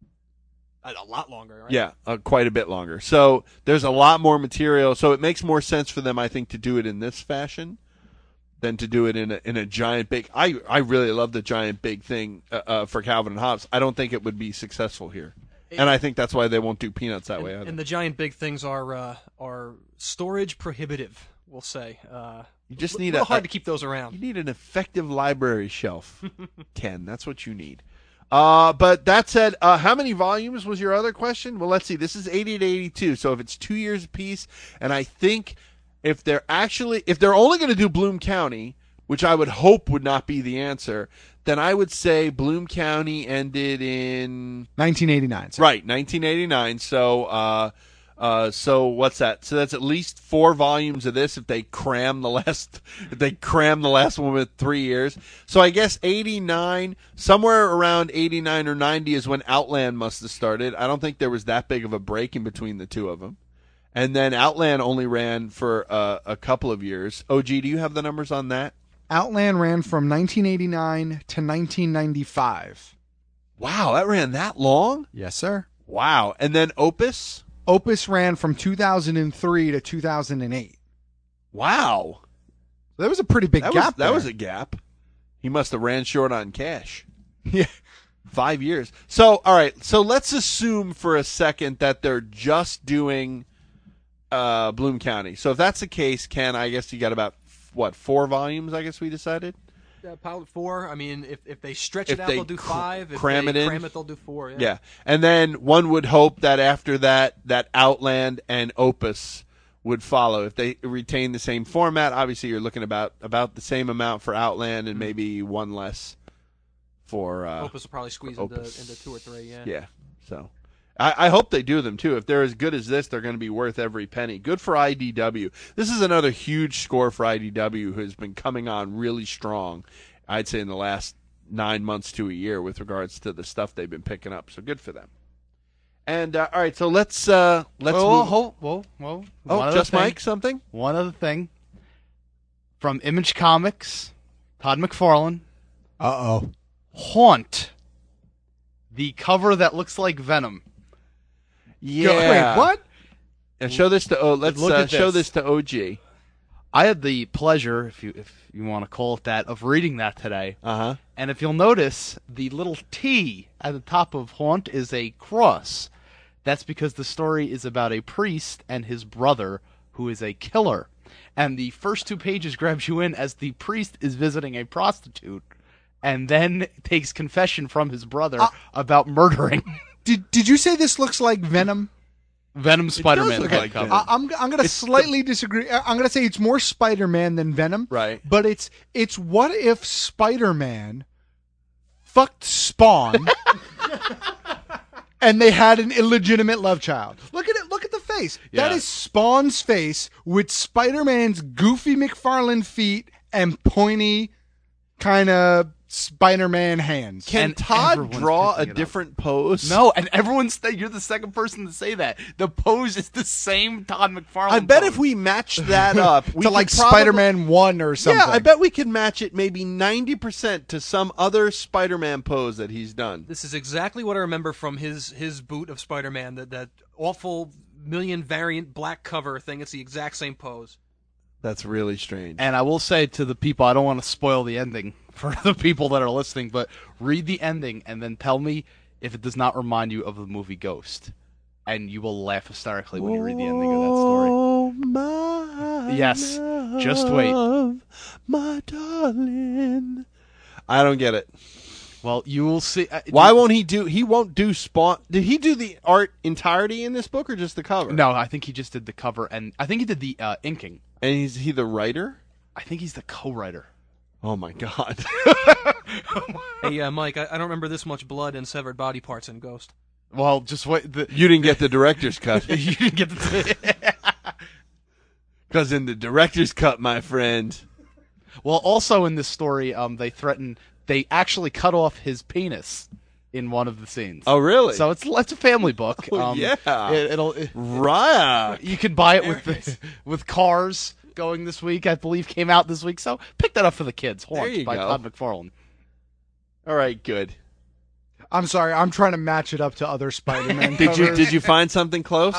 A lot longer, right? Yeah, quite a bit longer. So there's a lot more material. So it makes more sense for them, I think, to do it in this fashion than to do it in a giant big. I really love the giant big thing for Calvin and Hobbes. I don't think it would be successful here, and I think that's why they won't do Peanuts that way either. And the giant big things are storage prohibitive, we'll say. You just a need little hard to keep those around. You need an effective library shelf, Ken. That's what you need. But that said, how many volumes was your other question? Well, let's see. This is 80 to 82. So if it's 2 years apiece, and I think if they're only going to do Bloom County, which I would hope would not be the answer, then I would say Bloom County ended in 1989. Right, 1989. So, so what's that? So that's at least 4 volumes of this if they cram the last one with 3 years. So I guess 89, somewhere around 89 or 90 is when Outland must have started. I don't think there was that big of a break in between the two of them. And then Outland only ran for a couple of years. OG, do you have the numbers on that? Outland ran from 1989 to 1995. Wow, that ran that long? Yes, sir. Wow. And then Opus? Opus ran from 2003 to 2008. Wow. That was a pretty big gap. That was a gap. He must have ran short on cash. Yeah. 5 years. So, all right. So let's assume for a second that they're just doing Bloom County. So if that's the case, Ken, I guess you got about, 4 volumes, I guess we decided? Pilot 4. I mean, if they stretch it out, they'll do 5. If cram they it in, cram it, they'll do 4. Yeah. And then one would hope that after that Outland and Opus would follow. If they retain the same format, obviously you're looking about the same amount for Outland and maybe one less for Opus will probably squeeze into 2 or 3. Yeah. Yeah. So I hope they do them too. If they're as good as this, they're going to be worth every penny. Good for IDW. This is another huge score for IDW, who has been coming on really strong, I'd say in the last 9 months to a year with regards to the stuff they've been picking up. So good for them. And all right, so let's move. Whoa. Oh, Just Mike, something? One other thing. From Image Comics, Todd McFarlane. Uh-oh. Haunt. The cover that looks like Venom. Yeah. Wait, what? And show this to let's show this to OG. I had the pleasure, if you want to call it that, of reading that today. Uh-huh. And if you'll notice, the little T at the top of Haunt is a cross. That's because the story is about a priest and his brother who is a killer. And the first 2 pages grabs you in as the priest is visiting a prostitute and then takes confession from his brother about murdering. Did you say this looks like Venom? Venom Spider-Man. look like Venom. I'm going to slightly disagree. I'm going to say it's more Spider-Man than Venom. Right. But it's what if Spider-Man fucked Spawn and they had an illegitimate love child. Look at it. Look at the face. Yeah. That is Spawn's face with Spider-Man's goofy McFarlane feet and pointy kind of Spider-Man hands. Can Todd draw a different pose? No, and you're the second person to say that. The pose is the same Todd McFarlane I bet pose. if we match that up, we to like could probably- Spider-Man 1 or something. Yeah, I bet we could match it maybe 90% to some other Spider-Man pose that he's done. This is exactly what I remember from his boot of Spider-Man, that awful million variant black cover thing. It's the exact same pose. That's really strange. And I will say to the people, I don't want to spoil the ending for the people that are listening, but read the ending and then tell me if it does not remind you of the movie Ghost. And you will laugh hysterically when you read the ending of that story. Oh, my Yes, just wait. love, my darling. I don't get it. Well, you will see. Why won't he won't do Spawn? Did he do the art entirety in this book or just the cover? No, I think he just did the cover, and I think he did the inking. And is he the writer? I think he's the co-writer. Oh, my God. Hey, Mike, I don't remember this much blood and severed body parts in Ghost. Well, just wait. You didn't get the director's cut. You didn't get the. Because in the director's cut, my friend. Well, also in this story, they actually cut off his penis in one of the scenes. Oh, really? So it's a family book. Oh, yeah. Right. You can buy it with Cars going this week. I believe came out this week. So pick that up for the kids. There Haunt you by go. Todd McFarlane. All right, good. I'm sorry. I'm trying to match it up to other Spider-Man Did you find something close?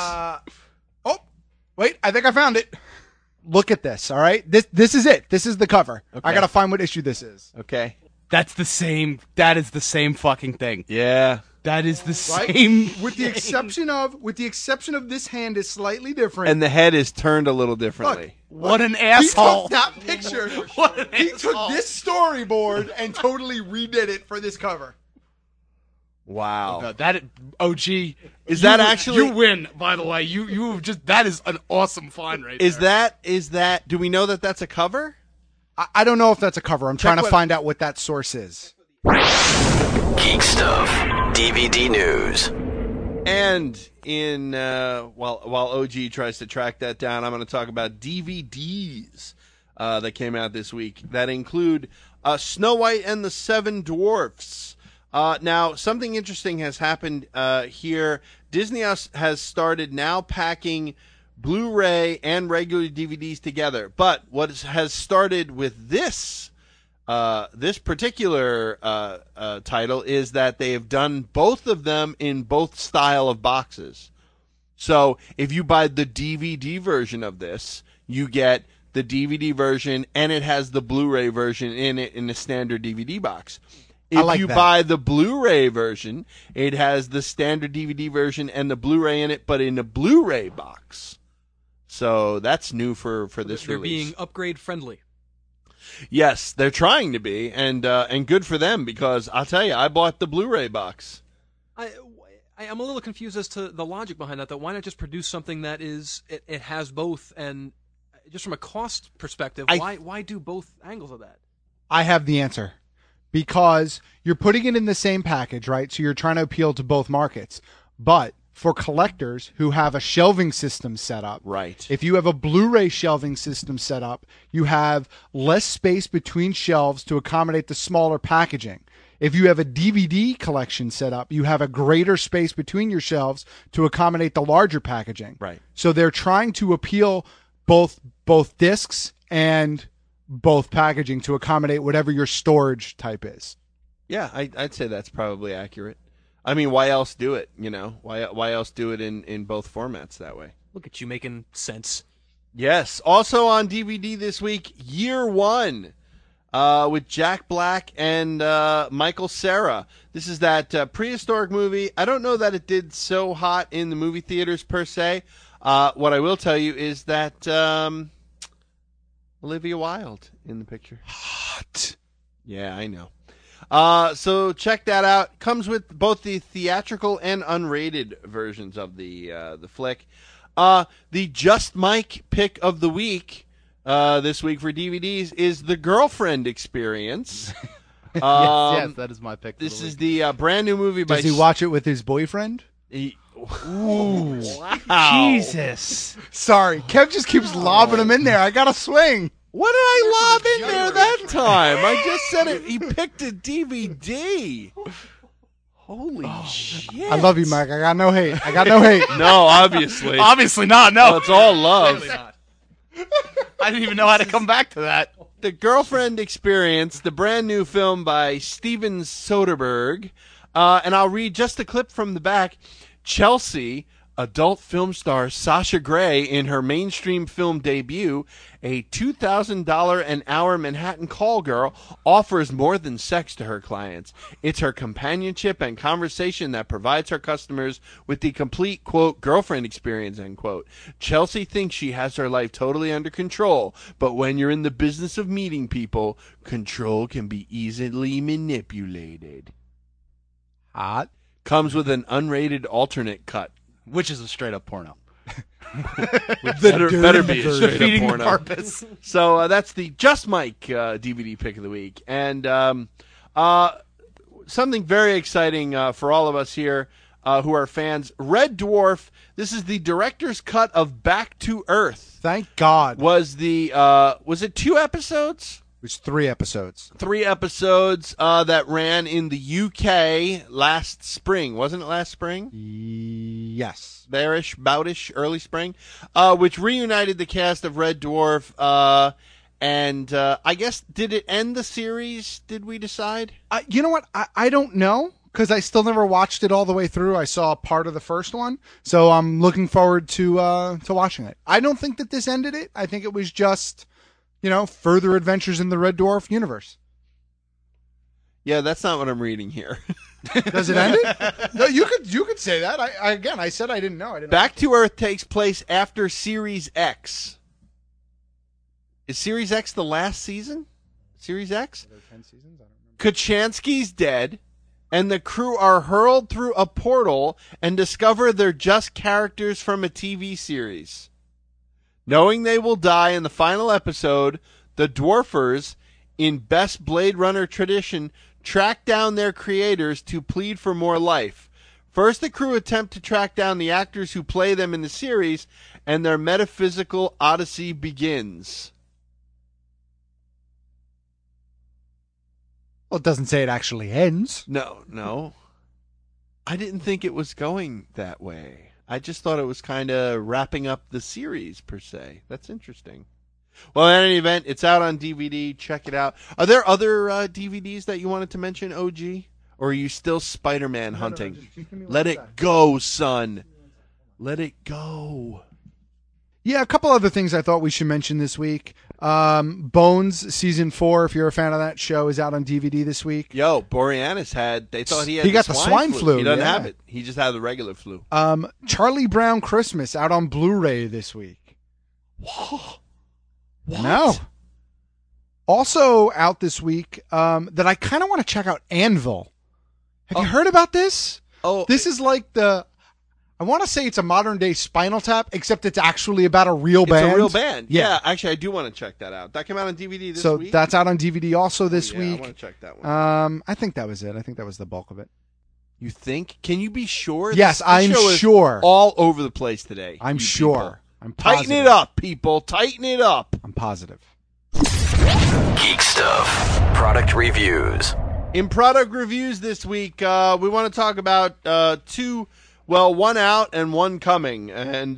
Wait, I think I found it. Look at this, all right? This is it. This is the cover. Okay. I got to find what issue this is. Okay. That is the same fucking thing. Yeah. That is the Right? same. With the exception of this hand is slightly different. And the head is turned a little differently. What an He asshole. took that picture. He took asshole. this storyboard and totally redid it for this cover. Wow. No, that OG Is that actually- you win? By the way, you just that is an awesome find right Is there. that? Do we know that that's a cover? I don't know if that's a cover. I'm trying to what- find out what that source is. Geek Stuff DVD News. And in while OG tries to track that down, I'm going to talk about DVDs that came out this week that include Snow White and the Seven Dwarfs. Now, something interesting has happened here. Disney has started now packing Blu-ray and regular DVDs together. But what has started with this particular title is that they have done both of them in both style of boxes. So if you buy the DVD version of this, you get the DVD version and it has the Blu-ray version in it in the standard DVD box. If like you that. buy the Blu-ray version, it has the standard DVD version and the Blu-ray in it, but in a Blu-ray box. So that's new for this They're release. being upgrade friendly. Yes, they're trying to be, and good for them because I'll tell you, I bought the Blu-ray box. I'm a little confused as to the logic behind that. Though, why not just produce something that it has both, and just from a cost perspective, why do both angles of that? I have the answer. Because you're putting it in the same package, right? So you're trying to appeal to both markets. But for collectors who have a shelving system set up, right? If you have a Blu-ray shelving system set up, you have less space between shelves to accommodate the smaller packaging. If you have a DVD collection set up, you have a greater space between your shelves to accommodate the larger packaging. Right. So they're trying to appeal both discs and both packaging to accommodate whatever your storage type is. Yeah, I'd say that's probably accurate. I mean, why else do it? You know, why else do it in both formats that way? Look at you making sense. Yes. Also on DVD this week, Year One, with Jack Black and Michael Cera. This is that prehistoric movie. I don't know that it did so hot in the movie theaters per se. What I will tell you is that Olivia Wilde in the picture. Hot. Yeah, I know. So check that out. Comes with both the theatrical and unrated versions of the flick. The Just Mike pick of the week this week for DVDs is The Girlfriend Experience. Yes, that is my pick. This is the brand new movie by. Does he watch it with his boyfriend? Ooh, wow. Jesus. Sorry, Kev just keeps lobbing him in there. I got to swing. What did I lob in there that time? I just said it. He picked a DVD. Holy shit. I love you, Mike. I got no hate. No, obviously. Obviously not, no. It's all love. I didn't even know how to come back to that. The Girlfriend Experience, the brand new film by Steven Soderbergh. And I'll read just a clip from the back. Chelsea, adult film star Sasha Grey, in her mainstream film debut, a $2,000 an hour Manhattan call girl, offers more than sex to her clients. It's her companionship and conversation that provides her customers with the complete, quote, girlfriend experience, end quote. Chelsea thinks she has her life totally under control, but when you're in the business of meeting people, control can be easily manipulated. Hot. Comes with an unrated alternate cut. Which is a straight-up porno. better be a straight-up Defeating porno. the purpose. So that's the Just Mike DVD pick of the week. And something very exciting for all of us here who are fans. Red Dwarf, this is the director's cut of Back to Earth. Thank God. Was it 2 episodes? It was 3 episodes. 3 episodes that ran in the UK last spring. Wasn't it last spring? Yes. Boutish, early spring, which reunited the cast of Red Dwarf. And I guess, did it end the series? Did we decide? You know what? I don't know, because I still never watched it all the way through. I saw part of the first one, so I'm looking forward to watching it. I don't think that this ended it. I think it was just, further adventures in the Red Dwarf universe. Yeah, that's not what I'm reading here. Does it end it? No, you could say that. I said I didn't know. Back to Earth takes place after Series X. Is Series X the last season? Series X? Are there 10 seasons? I don't remember. Kachansky's dead, and the crew are hurled through a portal and discover they're just characters from a TV series. Knowing they will die in the final episode, the Dwarfers, in best Blade Runner tradition, track down their creators to plead for more life. First, the crew attempt to track down the actors who play them in the series, and their metaphysical odyssey begins. Well, it doesn't say it actually ends. No. I didn't think it was going that way. I just thought it was kind of wrapping up the series, per se. That's interesting. Well, in any event, it's out on DVD. Check it out. Are there other DVDs that you wanted to mention, OG? Or are you still Spider-Man hunting? Let it go, son. Let it go. Yeah, a couple other things I thought we should mention this week. Bones Season 4, if you're a fan of that show, is out on DVD this week. Yo, Boreanaz they thought he had got the swine flu. He doesn't have it. He just had the regular flu. Charlie Brown Christmas out on Blu-ray this week. What? No. Also out this week that I kind of want to check out, Anvil. Have you heard about this? Oh, this is like I want to say it's a modern day Spinal Tap, except it's actually about a real band. It's a real band. Yeah. Actually, I do want to check that out. That came out on DVD this week. So that's out on DVD also this week. I want to check that one. I think that was it. I think that was the bulk of it. You think? Can you be sure? Yes, I'm sure. All over the place today. I'm sure. People. I'm positive. Tighten it up, people. Tighten it up. I'm positive. Geek Stuff. Product reviews. In product reviews this week, we want to talk about one out and one coming. And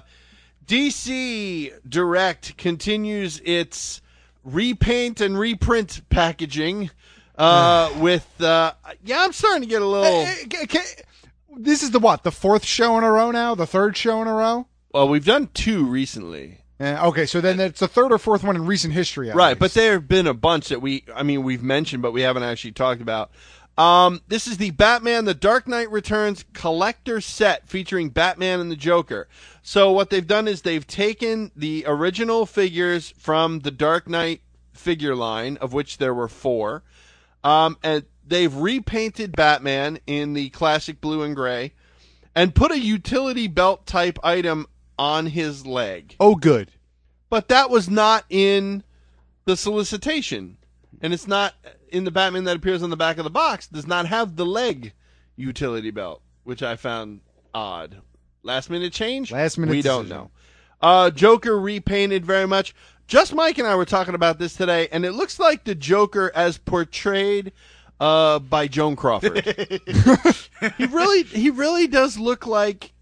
DC Direct continues its repaint and reprint packaging with, I'm starting to get a little... This is the 4th show in a row now? The 3rd show in a row? Well, we've done 2 recently. Okay, so then it's the 3rd or 4th one in recent history. Right, but there have been a bunch that we've mentioned, but we haven't actually talked about. This is the Batman The Dark Knight Returns collector set featuring Batman and the Joker. So what they've done is they've taken the original figures from the Dark Knight figure line, of which there were 4, and they've repainted Batman in the classic blue and gray and put a utility belt type item on his leg. Oh, good. But that was not in the solicitation. And it's not in the Batman that appears on the back of the box, does not have the leg utility belt, which I found odd. Last minute change? Last minute We don't decision. know. Joker repainted very much. Just Mike and I were talking about this today, and it looks like the Joker as portrayed by Joan Crawford. He really does look like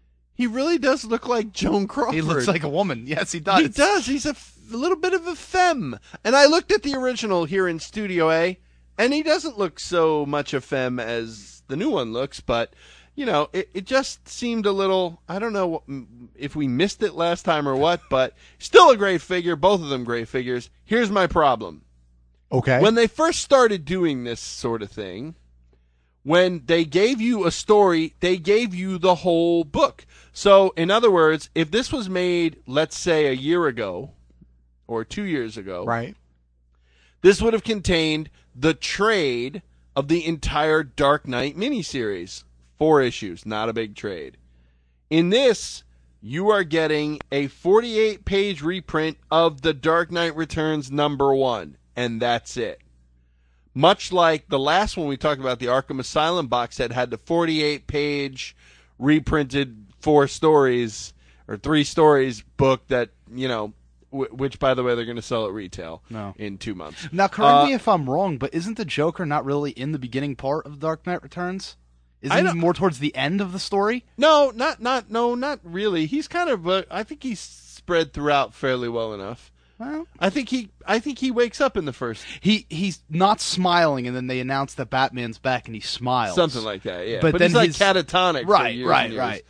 Joan Crawford. He looks like a woman. Yes, he does. He does. He's a little bit of a femme. And I looked at the original here in Studio A, and he doesn't look so much a femme as the new one looks, but, you know, it just seemed a little, I don't know if we missed it last time or what, but still a great figure, both of them great figures. Here's my problem. Okay. When they first started doing this sort of thing, when they gave you a story, they gave you the whole book. So, in other words, if this was made, let's say, a year ago or 2 years ago, Right. this would have contained the trade of the entire Dark Knight miniseries. 4 issues, not a big trade. In this, you are getting a 48-page reprint of The Dark Knight Returns #1, and that's it. Much like the last one we talked about, the Arkham Asylum box set had the 48-page reprinted 4 stories or 3 stories book that, you know, which, by the way, they're going to sell at retail in 2 months. Now, correct me if I'm wrong, but isn't the Joker not really in the beginning part of Dark Knight Returns? Isn't he more towards the end of the story? No, not really. He's kind of, I think he's spread throughout fairly well enough. Well, I think he wakes up in the first. He's not smiling, and then they announce that Batman's back, and he smiles. Something like that, yeah. But But then he's like his- catatonic. Right, for years right, and years. right.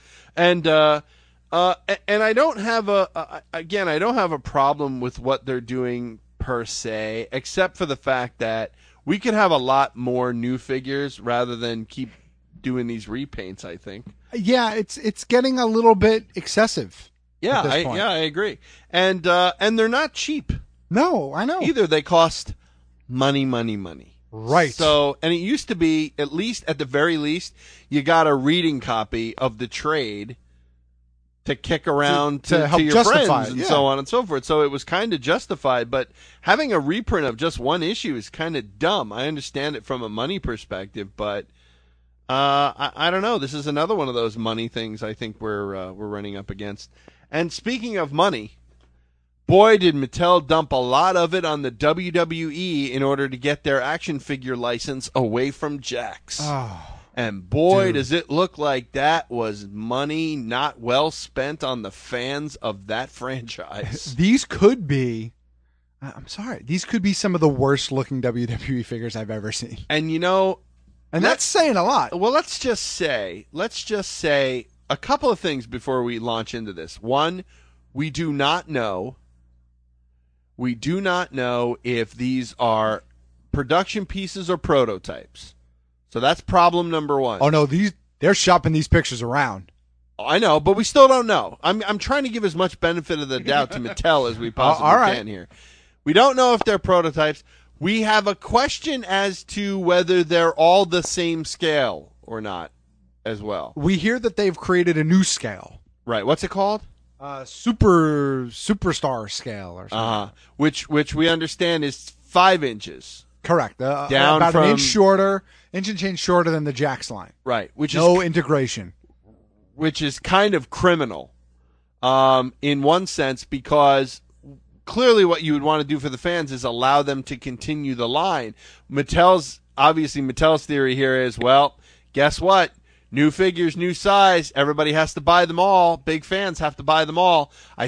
And I don't have I don't have a problem with what they're doing per se, except for the fact that we could have a lot more new figures rather than keep doing these repaints, I think. Yeah, it's getting a little bit excessive. Yeah, at this point. I agree. And they're not cheap. No, I know. Either they cost money. Right. So, and it used to be, at the very least, you got a reading copy of the trade to kick around To to help your justify friends it, and yeah. so on and so forth. So it was kind of justified, but having a reprint of just one issue is kind of dumb. I understand it from a money perspective, but I don't know. This is another one of those money things I think we're running up against. And speaking of money, boy, did Mattel dump a lot of it on the WWE in order to get their action figure license away from Jakks. Oh, and boy, dude. does it look like that was money not well spent on the fans of that franchise. These could be. I'm sorry. These could be some of the worst looking WWE figures I've ever seen. And you know, And that's saying a lot. Well, let's just say a couple of things before we launch into this. One, we do not know if these are production pieces or prototypes. So that's problem number one. Oh no, they're shopping these pictures around. I know, but we still don't know. I'm trying to give as much benefit of the doubt to Mattel as we possibly all right. can here. We don't know if they're prototypes. We have a question as to whether they're all the same scale or not as well. We hear that they've created a new scale. Right. What's it called? Superstar scale or something. Which we understand is 5 inches. Correct. Down about from an inch and change shorter than the Jakks line. Right. Which no is integration. Which is kind of criminal, in one sense, because clearly what you would want to do for the fans is allow them to continue the line. Mattel's theory here is, well, guess what? New figures, new size. Everybody has to buy them all. Big fans have to buy them all. I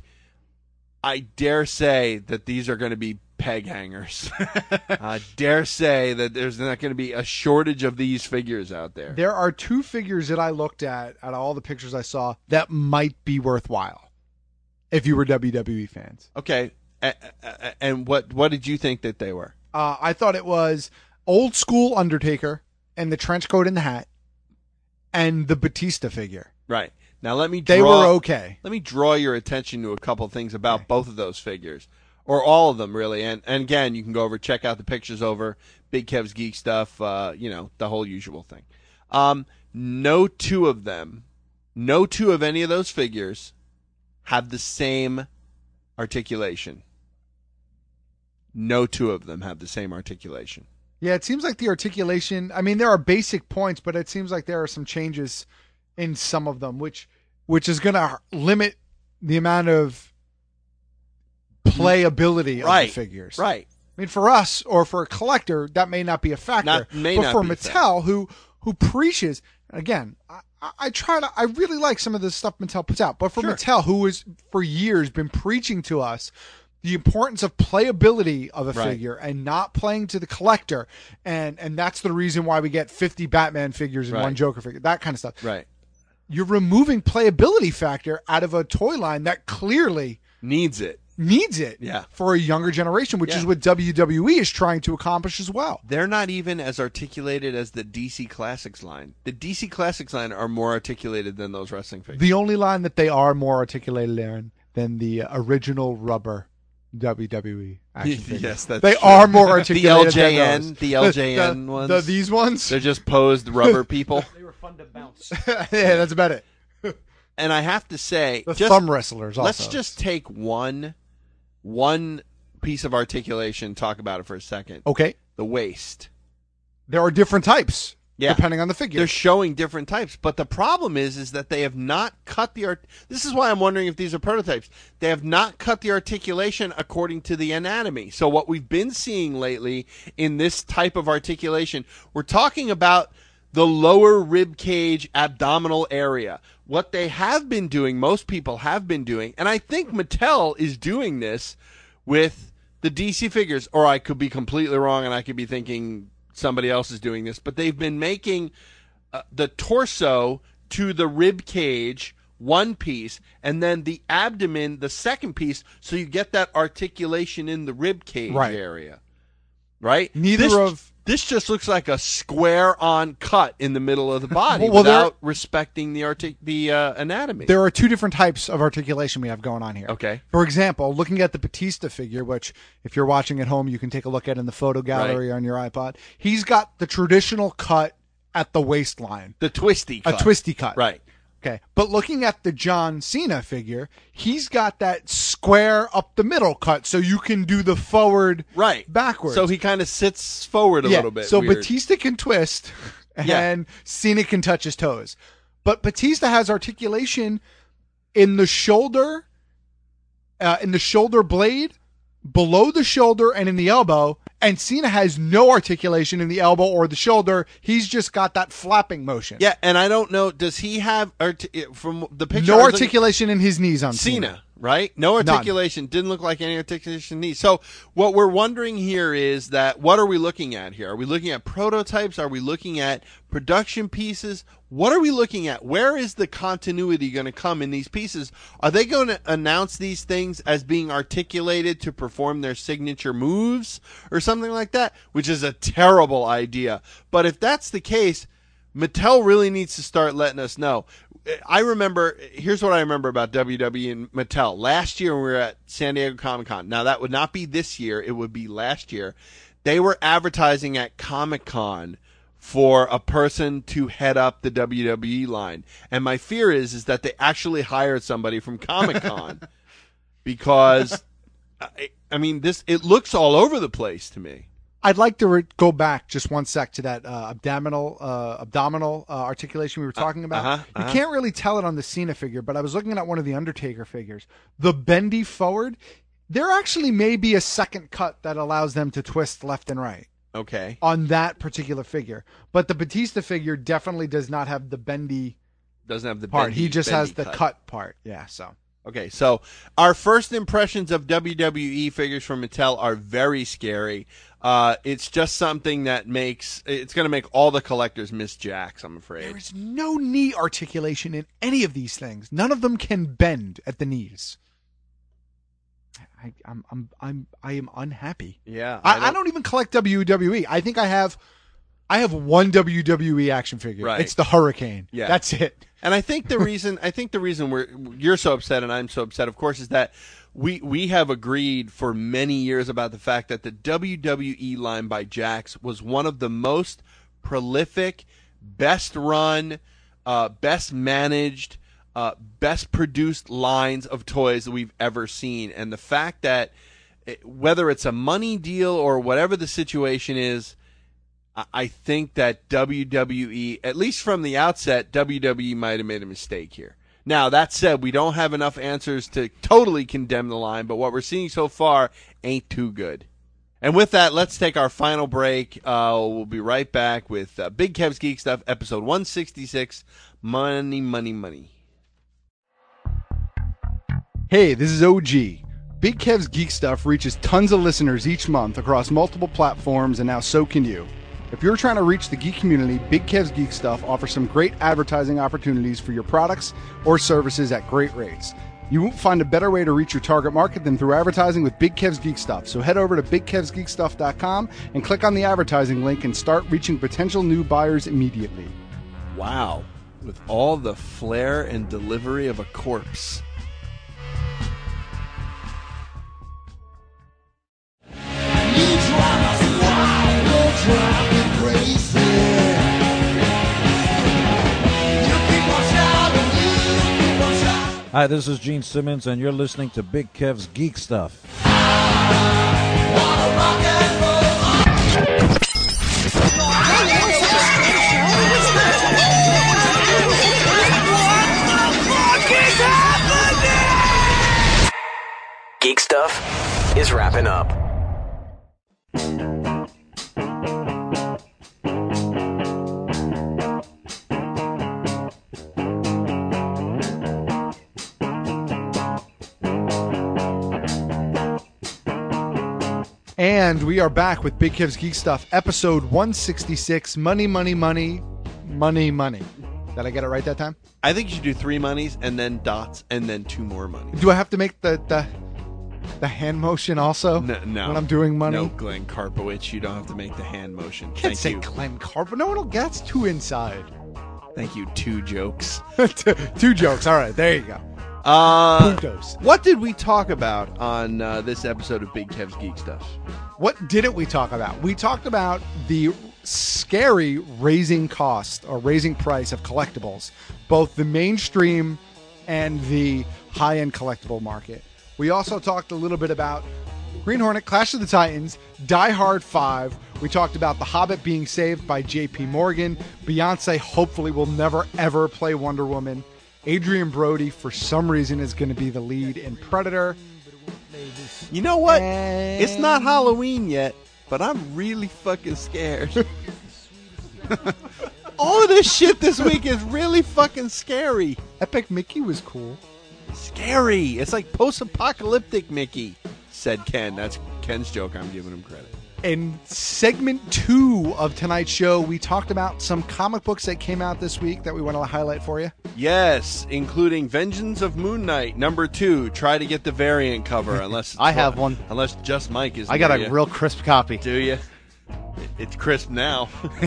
dare say that these are going to be peg hangers. I dare say that there's not going to be a shortage of these figures out there. There are 2 figures that I looked at out of all the pictures I saw that might be worthwhile if you were WWE fans. Okay. And what did you think that they were? I thought it was old school Undertaker and the trench coat and the hat and the Batista figure. Right. Now they were okay. Let me draw your attention to a couple things about both of those figures. or all of them really. And again, you can go over, check out the pictures over Big Kev's Geek Stuff. The whole usual thing. No two of any of those figures have the same articulation. No two of them have the same articulation. Yeah, it seems like the articulation, I mean, there are basic points, but it seems like there are some changes in some of them, which is going to limit the amount of playability of the figures. Right. I mean, for us or for a collector, that may not be a factor. But for Mattel, who preaches, again, I really like some of the stuff Mattel puts out, but for Mattel, who has for years been preaching to us the importance of playability of a figure and not playing to the collector, and that's the reason why we get 50 Batman figures and one Joker figure, that kind of stuff. Right. You're removing playability factor out of a toy line that clearly needs it. For a younger generation, which is what WWE is trying to accomplish as well. They're not even as articulated as the DC Classics line. The DC Classics line are more articulated than those wrestling figures. The only line that they are more articulated, Aaron, than the original rubber WWE action figures. Yes, that's they true. are more articulated the LJN ones. These ones? They're just posed rubber people. They were fun to bounce. Yeah, that's about it. And I have to say, the thumb wrestlers also. Let's just take one piece of articulation, talk about it for a second. Okay. The waist. There are different types. Depending on the figure. They're showing different types. But the problem is that they have not cut the this is why I'm wondering if these are prototypes. They have not cut the articulation according to the anatomy. So what we've been seeing lately in this type of articulation, we're talking about the lower rib cage abdominal area. What they have been doing, most people have been doing, and I think Mattel is doing this with the DC figures, or I could be completely wrong and I could be thinking somebody else is doing this, but they've been making the torso to the rib cage one piece, and then the abdomen the second piece, so you get that articulation in the rib cage area. Right? This just looks like a square-on cut in the middle of the body without respecting the anatomy. There are two different types of articulation we have going on here. Okay. For example, looking at the Batista figure, which if you're watching at home, you can take a look at in the photo gallery on your iPod. He's got the traditional cut at the waistline. The twisty cut. A twisty cut. Right. Okay. But looking at the John Cena figure, he's got that square up the middle cut, so you can do the forward backwards. So he kind of sits forward a little bit. So weird. Batista can twist, and Cena can touch his toes. But Batista has articulation in the shoulder blade, below the shoulder, and in the elbow. And Cena has no articulation in the elbow or the shoulder. He's just got that flapping motion. Yeah, and I don't know, does he have, from the picture... No articulation in his knees on Cena, right? No articulation. None. Didn't look like any articulation in knees. So what we're wondering here is that, what are we looking at here? Are we looking at prototypes? Are we looking at production pieces? What are we looking at? Where is the continuity going to come in these pieces? Are they going to announce these things as being articulated to perform their signature moves or something like that? Which is a terrible idea. But if that's the case, Mattel really needs to start letting us know. Here's what I remember about WWE and Mattel. Last year when we were at San Diego Comic-Con, now that would not be this year, it would be last year, they were advertising at Comic-Con for a person to head up the WWE line. And my fear is that they actually hired somebody from Comic-Con because, I mean, it looks all over the place to me. I'd like to go back just one sec to that abdominal articulation we were talking about. You can't really tell it on the Cena figure, but I was looking at one of the Undertaker figures. The bendy forward, there actually may be a second cut that allows them to twist left and right. Okay. On that particular figure. But the Batista figure definitely does not have the bendy part. He just has the cut part. Yeah, so. Okay, so our first impressions of WWE figures from Mattel are very scary. It's just something that it's going to make all the collectors miss Jax, I'm afraid. There is no knee articulation in any of these things. None of them can bend at the knees. I am unhappy. Yeah. I don't even collect WWE. I think I have one WWE action figure. Right. It's the Hurricane. Yeah. That's it. And I think the reason you're so upset and I'm so upset, of course, is that we have agreed for many years about the fact that the WWE line by Jakks was one of the most prolific, best run, best managed, best produced lines of toys that we've ever seen. And the fact that whether it's a money deal or whatever the situation is, I think that WWE, at least from the outset, WWE might have made a mistake here. Now, that said, we don't have enough answers to totally condemn the line, but what we're seeing so far ain't too good. And with that, let's take our final break. We'll be right back with Big Kev's Geek Stuff, episode 166, Money, Money, Money. Hey, this is OG. Big Kev's Geek Stuff reaches tons of listeners each month across multiple platforms, and now so can you. If you're trying to reach the geek community, Big Kev's Geek Stuff offers some great advertising opportunities for your products or services at great rates. You won't find a better way to reach your target market than through advertising with Big Kev's Geek Stuff. So head over to BigKevsGeekStuff.com and click on the advertising link and start reaching potential new buyers immediately. Wow, with all the flair and delivery of a corpse. Hi, this is Gene Simmons, and you're listening to Big Kev's Geek Stuff. Geek Stuff is wrapping up. And we are back with Big Kev's Geek Stuff, episode 166, Money, Money, Money, Money, Money. Did I get it right that time? I think you should do 3 monies and then dots and then 2 more monies. Do I have to make the hand motion also? No. When I'm doing money? No, Glenn Karpowicz, you don't have to make the hand motion. Can't Thank say you. Glenn Karpowicz. No one will get. That's too inside. Thank you, 2 jokes. 2 jokes. All right, there you go. Puntos. What did we talk about on this episode of Big Kev's Geek Stuff? What didn't we talk about? We talked about the scary raising cost or raising price of collectibles, both the mainstream and the high-end collectible market. We also talked a little bit about Green Hornet, Clash of the Titans, Die Hard 5. We talked about The Hobbit being saved by J.P. Morgan. Beyonce hopefully will never, ever play Wonder Woman. Adrian Brody, for some reason, is going to be the lead in Predator. You know what? It's not Halloween yet, but I'm really fucking scared. All of this shit this week is really fucking scary. Epic Mickey was cool. Scary. It's like post-apocalyptic Mickey, said Ken. That's Ken's joke. I'm giving him credit. In segment 2 of tonight's show, we talked about some comic books that came out this week that we want to highlight for you. Yes, including Vengeance of Moon Knight, number 2. Try to get the variant cover, unless I have one. Unless just Mike is. I got a real crisp copy. Do you? It's crisp now.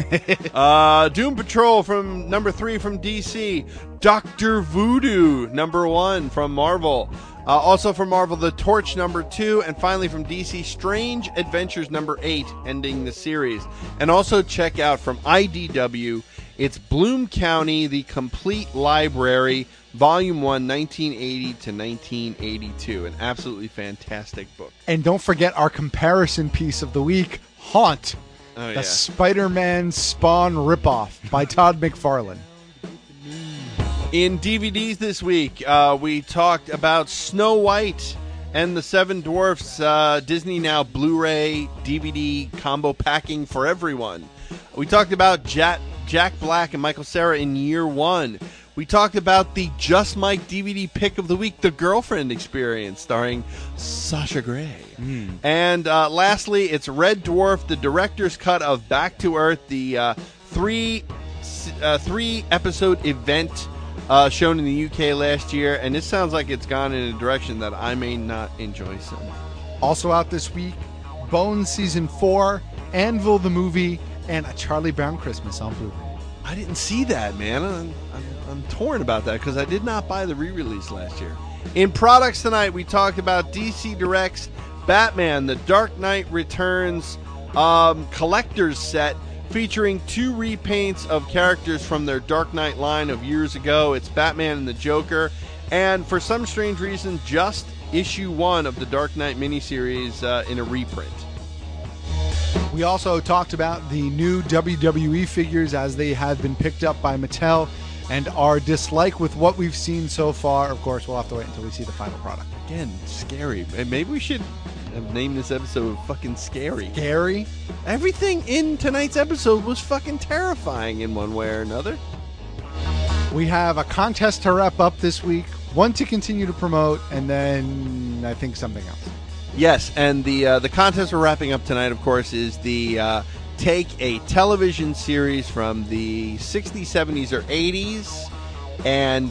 Doom Patrol from number 3 from DC. Dr. Voodoo, number 1 from Marvel. Also from Marvel, The Torch, number 2. And finally from DC, Strange Adventures, number 8, ending the series. And also check out from IDW, it's Bloom County, The Complete Library, Volume 1, 1980 to 1982. An absolutely fantastic book. And don't forget our comparison piece of the week, Haunt, Oh, the yeah. Spider-Man Spawn ripoff by Todd McFarlane. In DVDs this week, we talked about Snow White and the Seven Dwarfs Disney Now Blu-ray DVD combo packing for everyone. We talked about Jack Black and Michael Cera in Year One. We talked about the Just Mike DVD pick of the week, The Girlfriend Experience, starring Sasha Grey. And lastly, it's Red Dwarf, the director's cut of Back to Earth, the three episode event shown in the UK last year, and this sounds like it's gone in a direction that I may not enjoy so much. Also out this week, Bones Season 4, Anvil the Movie, and A Charlie Brown Christmas on Blu-ray. I didn't see that, man. I'm torn about that because I did not buy the re-release last year. In products tonight, we talked about DC Direct's Batman, The Dark Knight Returns collector's set featuring 2 repaints of characters from their Dark Knight line of years ago. It's Batman and the Joker, and for some strange reason, just issue 1 of the Dark Knight miniseries in a reprint. We also talked about the new WWE figures as they have been picked up by Mattel and our dislike with what we've seen so far. Of course, we'll have to wait until we see the final product. Again, scary. And maybe we should have named this episode fucking Scary. Scary? Everything in tonight's episode was fucking terrifying in one way or another. We have a contest to wrap up this week, one to continue to promote, and then I think something else. Yes, and the contest we're wrapping up tonight, of course, is the take a television series from the 60s, 70s, or 80s and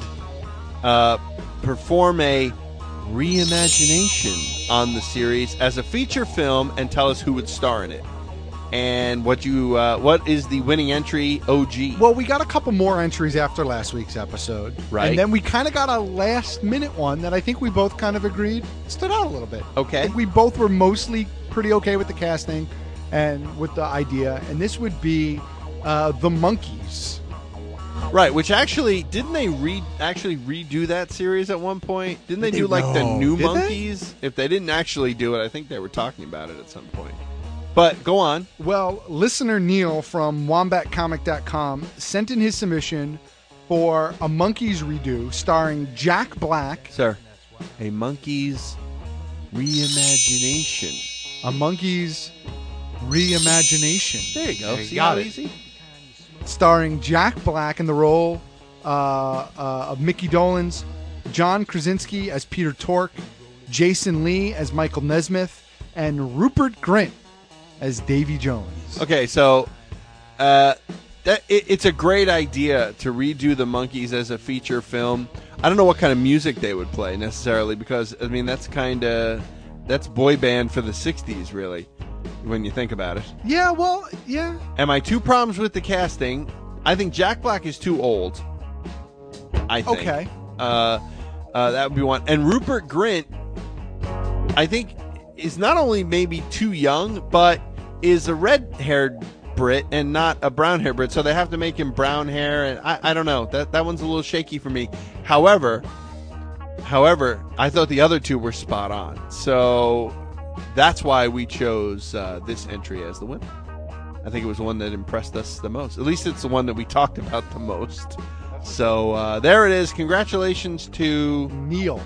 perform a reimagination on the series as a feature film and tell us who would star in it. And what is the winning entry, OG? Well, we got a couple more entries after last week's episode. Right. And then we kind of got a last-minute one that I think we both kind of agreed stood out a little bit. Okay. I think we both were mostly pretty okay with the casting and with the idea. And this would be The Monkees. Right, which actually, didn't they redo that series at one point? Didn't they do the New Monkees? If they didn't actually do it, I think they were talking about it at some point. But go on. Well, listener Neil from WombatComic.com sent in his submission for a Monkees redo starring Jack Black. Sir, a Monkees reimagination. A Monkees reimagination. There you go. There you See got how it. easy? Starring Jack Black in the role of Mickey Dolenz, John Krasinski as Peter Tork, Jason Lee as Michael Nesmith, and Rupert Grint as Davy Jones. Okay, so it's a great idea to redo the Monkees as a feature film. I don't know what kind of music they would play necessarily, because I mean that's boy band for the 60s, really, when you think about it. Yeah, well, yeah. And my 2 problems with the casting, I think Jack Black is too old. I think. Okay. That would be one. And Rupert Grint, I think, is not only maybe too young, but is a red-haired Brit and not a brown-haired Brit, so they have to make him brown hair, and I don't know. That one's a little shaky for me. However, I thought the other 2 were spot on, so that's why we chose this entry as the winner. I think it was the one that impressed us the most. At least it's the one that we talked about the most. So there it is. Congratulations to Neil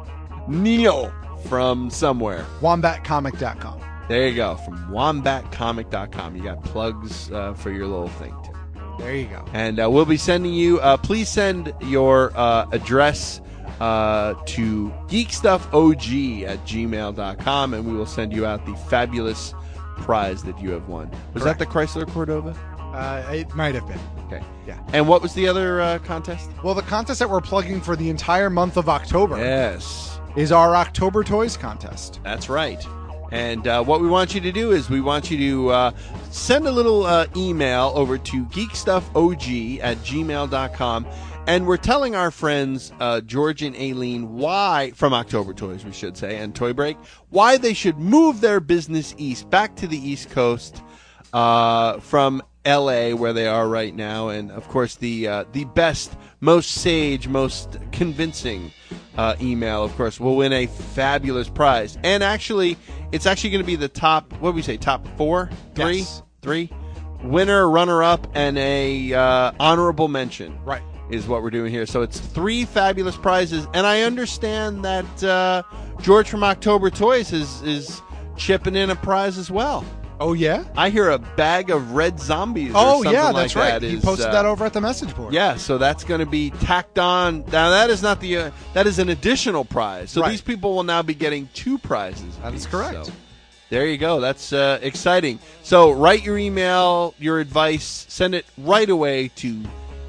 from somewhere. WombatComic.com. There you go. From WombatComic.com. You got plugs for your little thing, too. There you go. And we'll be sending you, please send your address to geekstuffog@gmail.com, and we will send you out the fabulous prize that you have won. Was Correct. that the Chrysler Cordova? It might have been. Okay. Yeah. And what was the other contest? Well, the contest that we're plugging for the entire month of October is our October Toys contest. That's right. And what we want you to do is we want you to send a little email over to geekstuffog@gmail.com. And we're telling our friends, George and Aileen, why, from October Toys, we should say, and Toy Break, why they should move their business east, back to the East Coast, from LA, where they are right now. And, of course, the best, most sage, most convincing email, of course, will win a fabulous prize. And actually, it's actually going to be the top, what do we say, top 4? Yes. Three? Winner, runner-up, and a honorable mention. Right. Is what we're doing here. So it's 3 fabulous prizes. And I understand that George from October Toys is chipping in a prize as well. Oh, yeah? I hear a bag of red zombies or Oh, something yeah, like that's right. that. He posted that over at the message board. Yeah, so that's going to be tacked on. Now, that is not the that is an additional prize. So Right. these people will now be getting 2 prizes. That's correct. So there you go. That's exciting. So write your email, your advice, send it right away to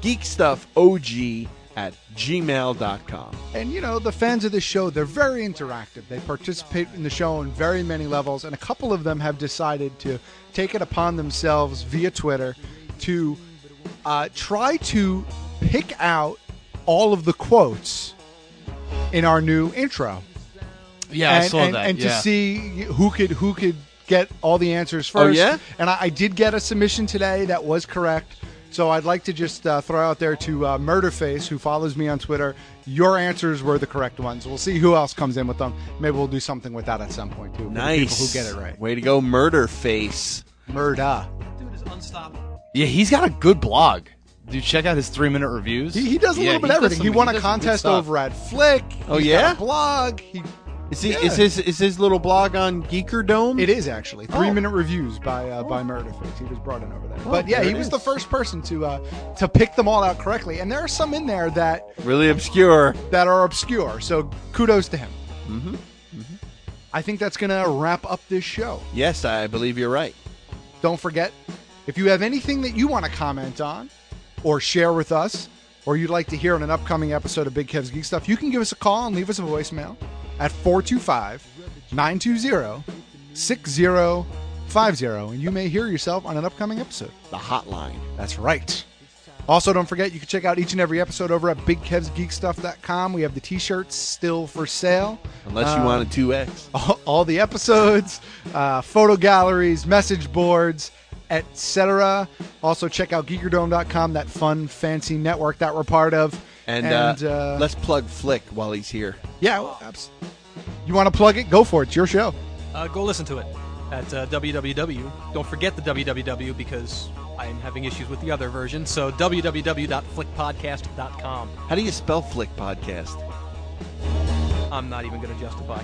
geekstuffog@gmail.com. And, you know, the fans of this show, they're very interactive. They participate in the show on very many levels, and a couple of them have decided to take it upon themselves via Twitter to try to pick out all of the quotes in our new intro. Yeah, I saw that. And yeah. to see who could get all the answers first. Oh, yeah? And I did get a submission today that was correct. So I'd like to just throw out there to Murderface, who follows me on Twitter. Your answers were the correct ones. We'll see who else comes in with them. Maybe we'll do something with that at some point, too. for the Nice. people who get it right. Way to go, Murderface. Murda. Dude is unstoppable. Yeah, he's got a good blog. Dude, check out his 3-minute reviews. He does a little bit of everything. He won a contest over at Flick. Oh, He's yeah? got a blog. Is his little blog on Geekerdome? It is actually 3-minute reviews by Murderface. He was brought in over there. But yeah, he was the first person to pick them all out correctly, and there are some in there that really obscure. That are obscure. So kudos to him. Mm-hmm. I think that's gonna wrap up this show. Yes, I believe you're right. Don't forget, if you have anything that you want to comment on or share with us, or you'd like to hear on an upcoming episode of Big Kev's Geek Stuff, you can give us a call and leave us a voicemail at 425-920-6050, and you may hear yourself on an upcoming episode. The hotline. That's right. Also, don't forget, you can check out each and every episode over at BigKevsGeekStuff.com. We have the T-shirts still for sale. Unless you want a 2X. All the episodes, photo galleries, message boards, etc. Also, check out Geekerdome.com, that fun, fancy network that we're part of. And let's plug Flick while he's here. Yeah, you want to plug it? Go for it. It's your show. Go listen to it at www. Don't forget the www because I am having issues with the other version. So www.flickpodcast.com. How do you spell Flick Podcast? I'm not even going to justify.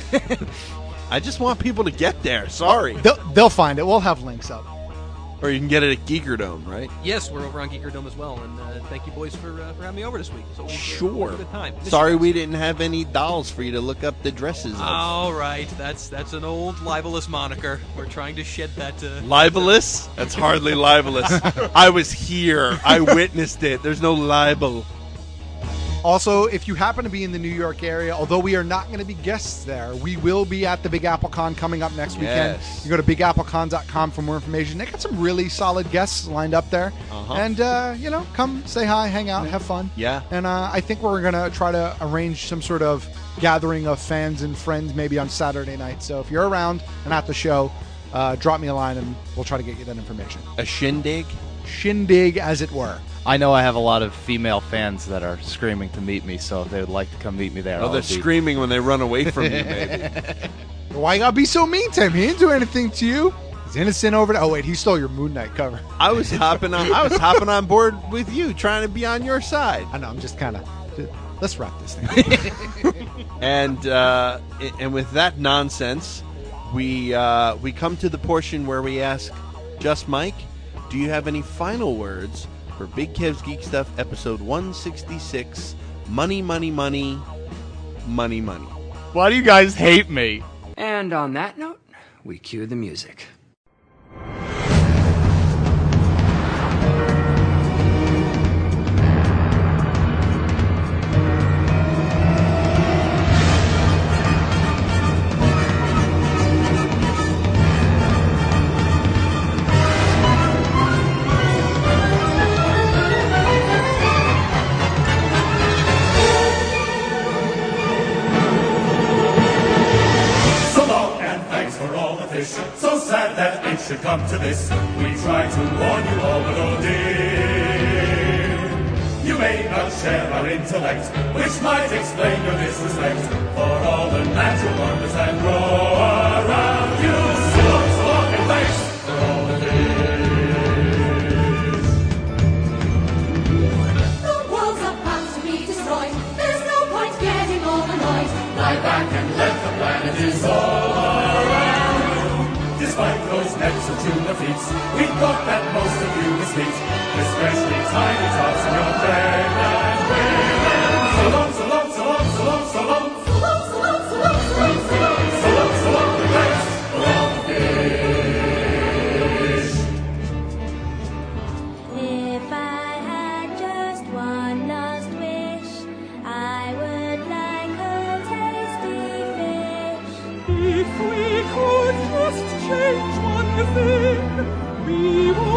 I just want people to get there. Sorry. They'll find it. We'll have links up. Or you can get it at Geekerdome, right? Yes, we're over on Geekerdome as well, and thank you, boys, for having me over this week. So Sure. a good time. Sorry we didn't have any dolls for you to look up the dresses of. All right, that's an old libelous moniker. We're trying to shed that. Libelous? That's hardly libelous. I was here. I witnessed it. There's no libel. Also, if you happen to be in the New York area, although we are not going to be guests there, we will be at the Big Apple Con coming up next weekend. Yes. You go to bigapplecon.com for more information. They got some really solid guests lined up there. Uh-huh. And, come say hi, hang out, have fun. Yeah. And I think we're going to try to arrange some sort of gathering of fans and friends maybe on Saturday night. So if you're around and at the show, drop me a line and we'll try to get you that information. A shindig? Shindig, as it were. I know I have a lot of female fans that are screaming to meet me, so if they would like to come meet me there, Oh, they're screaming when they run away from you, baby. Why you gotta be so mean to him? He didn't do anything to you. He's innocent over there. Oh wait, he stole your Moon Knight cover. I was hopping on board with you, trying to be on your side. I know. I'm just kind of. Let's wrap this thing. And with that nonsense, we come to the portion where we ask, Just Mike, do you have any final words for Big Kev's Geek Stuff, episode 166, Money, Money, Money, Money, Money? Why do you guys hate me? And on that note, we cue the music. So sad that it should come to this. We try to warn you all, but oh dear, you may not share our intellect, which might explain your disrespect for all the natural wonders that grow around you. So long, and thanks for all the days. The world's about to be destroyed. There's no point getting all annoyed. Lie back and let the planet dissolve. Despite those necks and tuna feet, we thought that most of you was neat, especially tiny tots in your bed and women. So long, so long, so long, so long, so long. So long, so long, so long, so long, so long. So long, so long, and thanks for all the fish. If I had just one last wish, I would like a tasty fish. If we could just change one thing, we would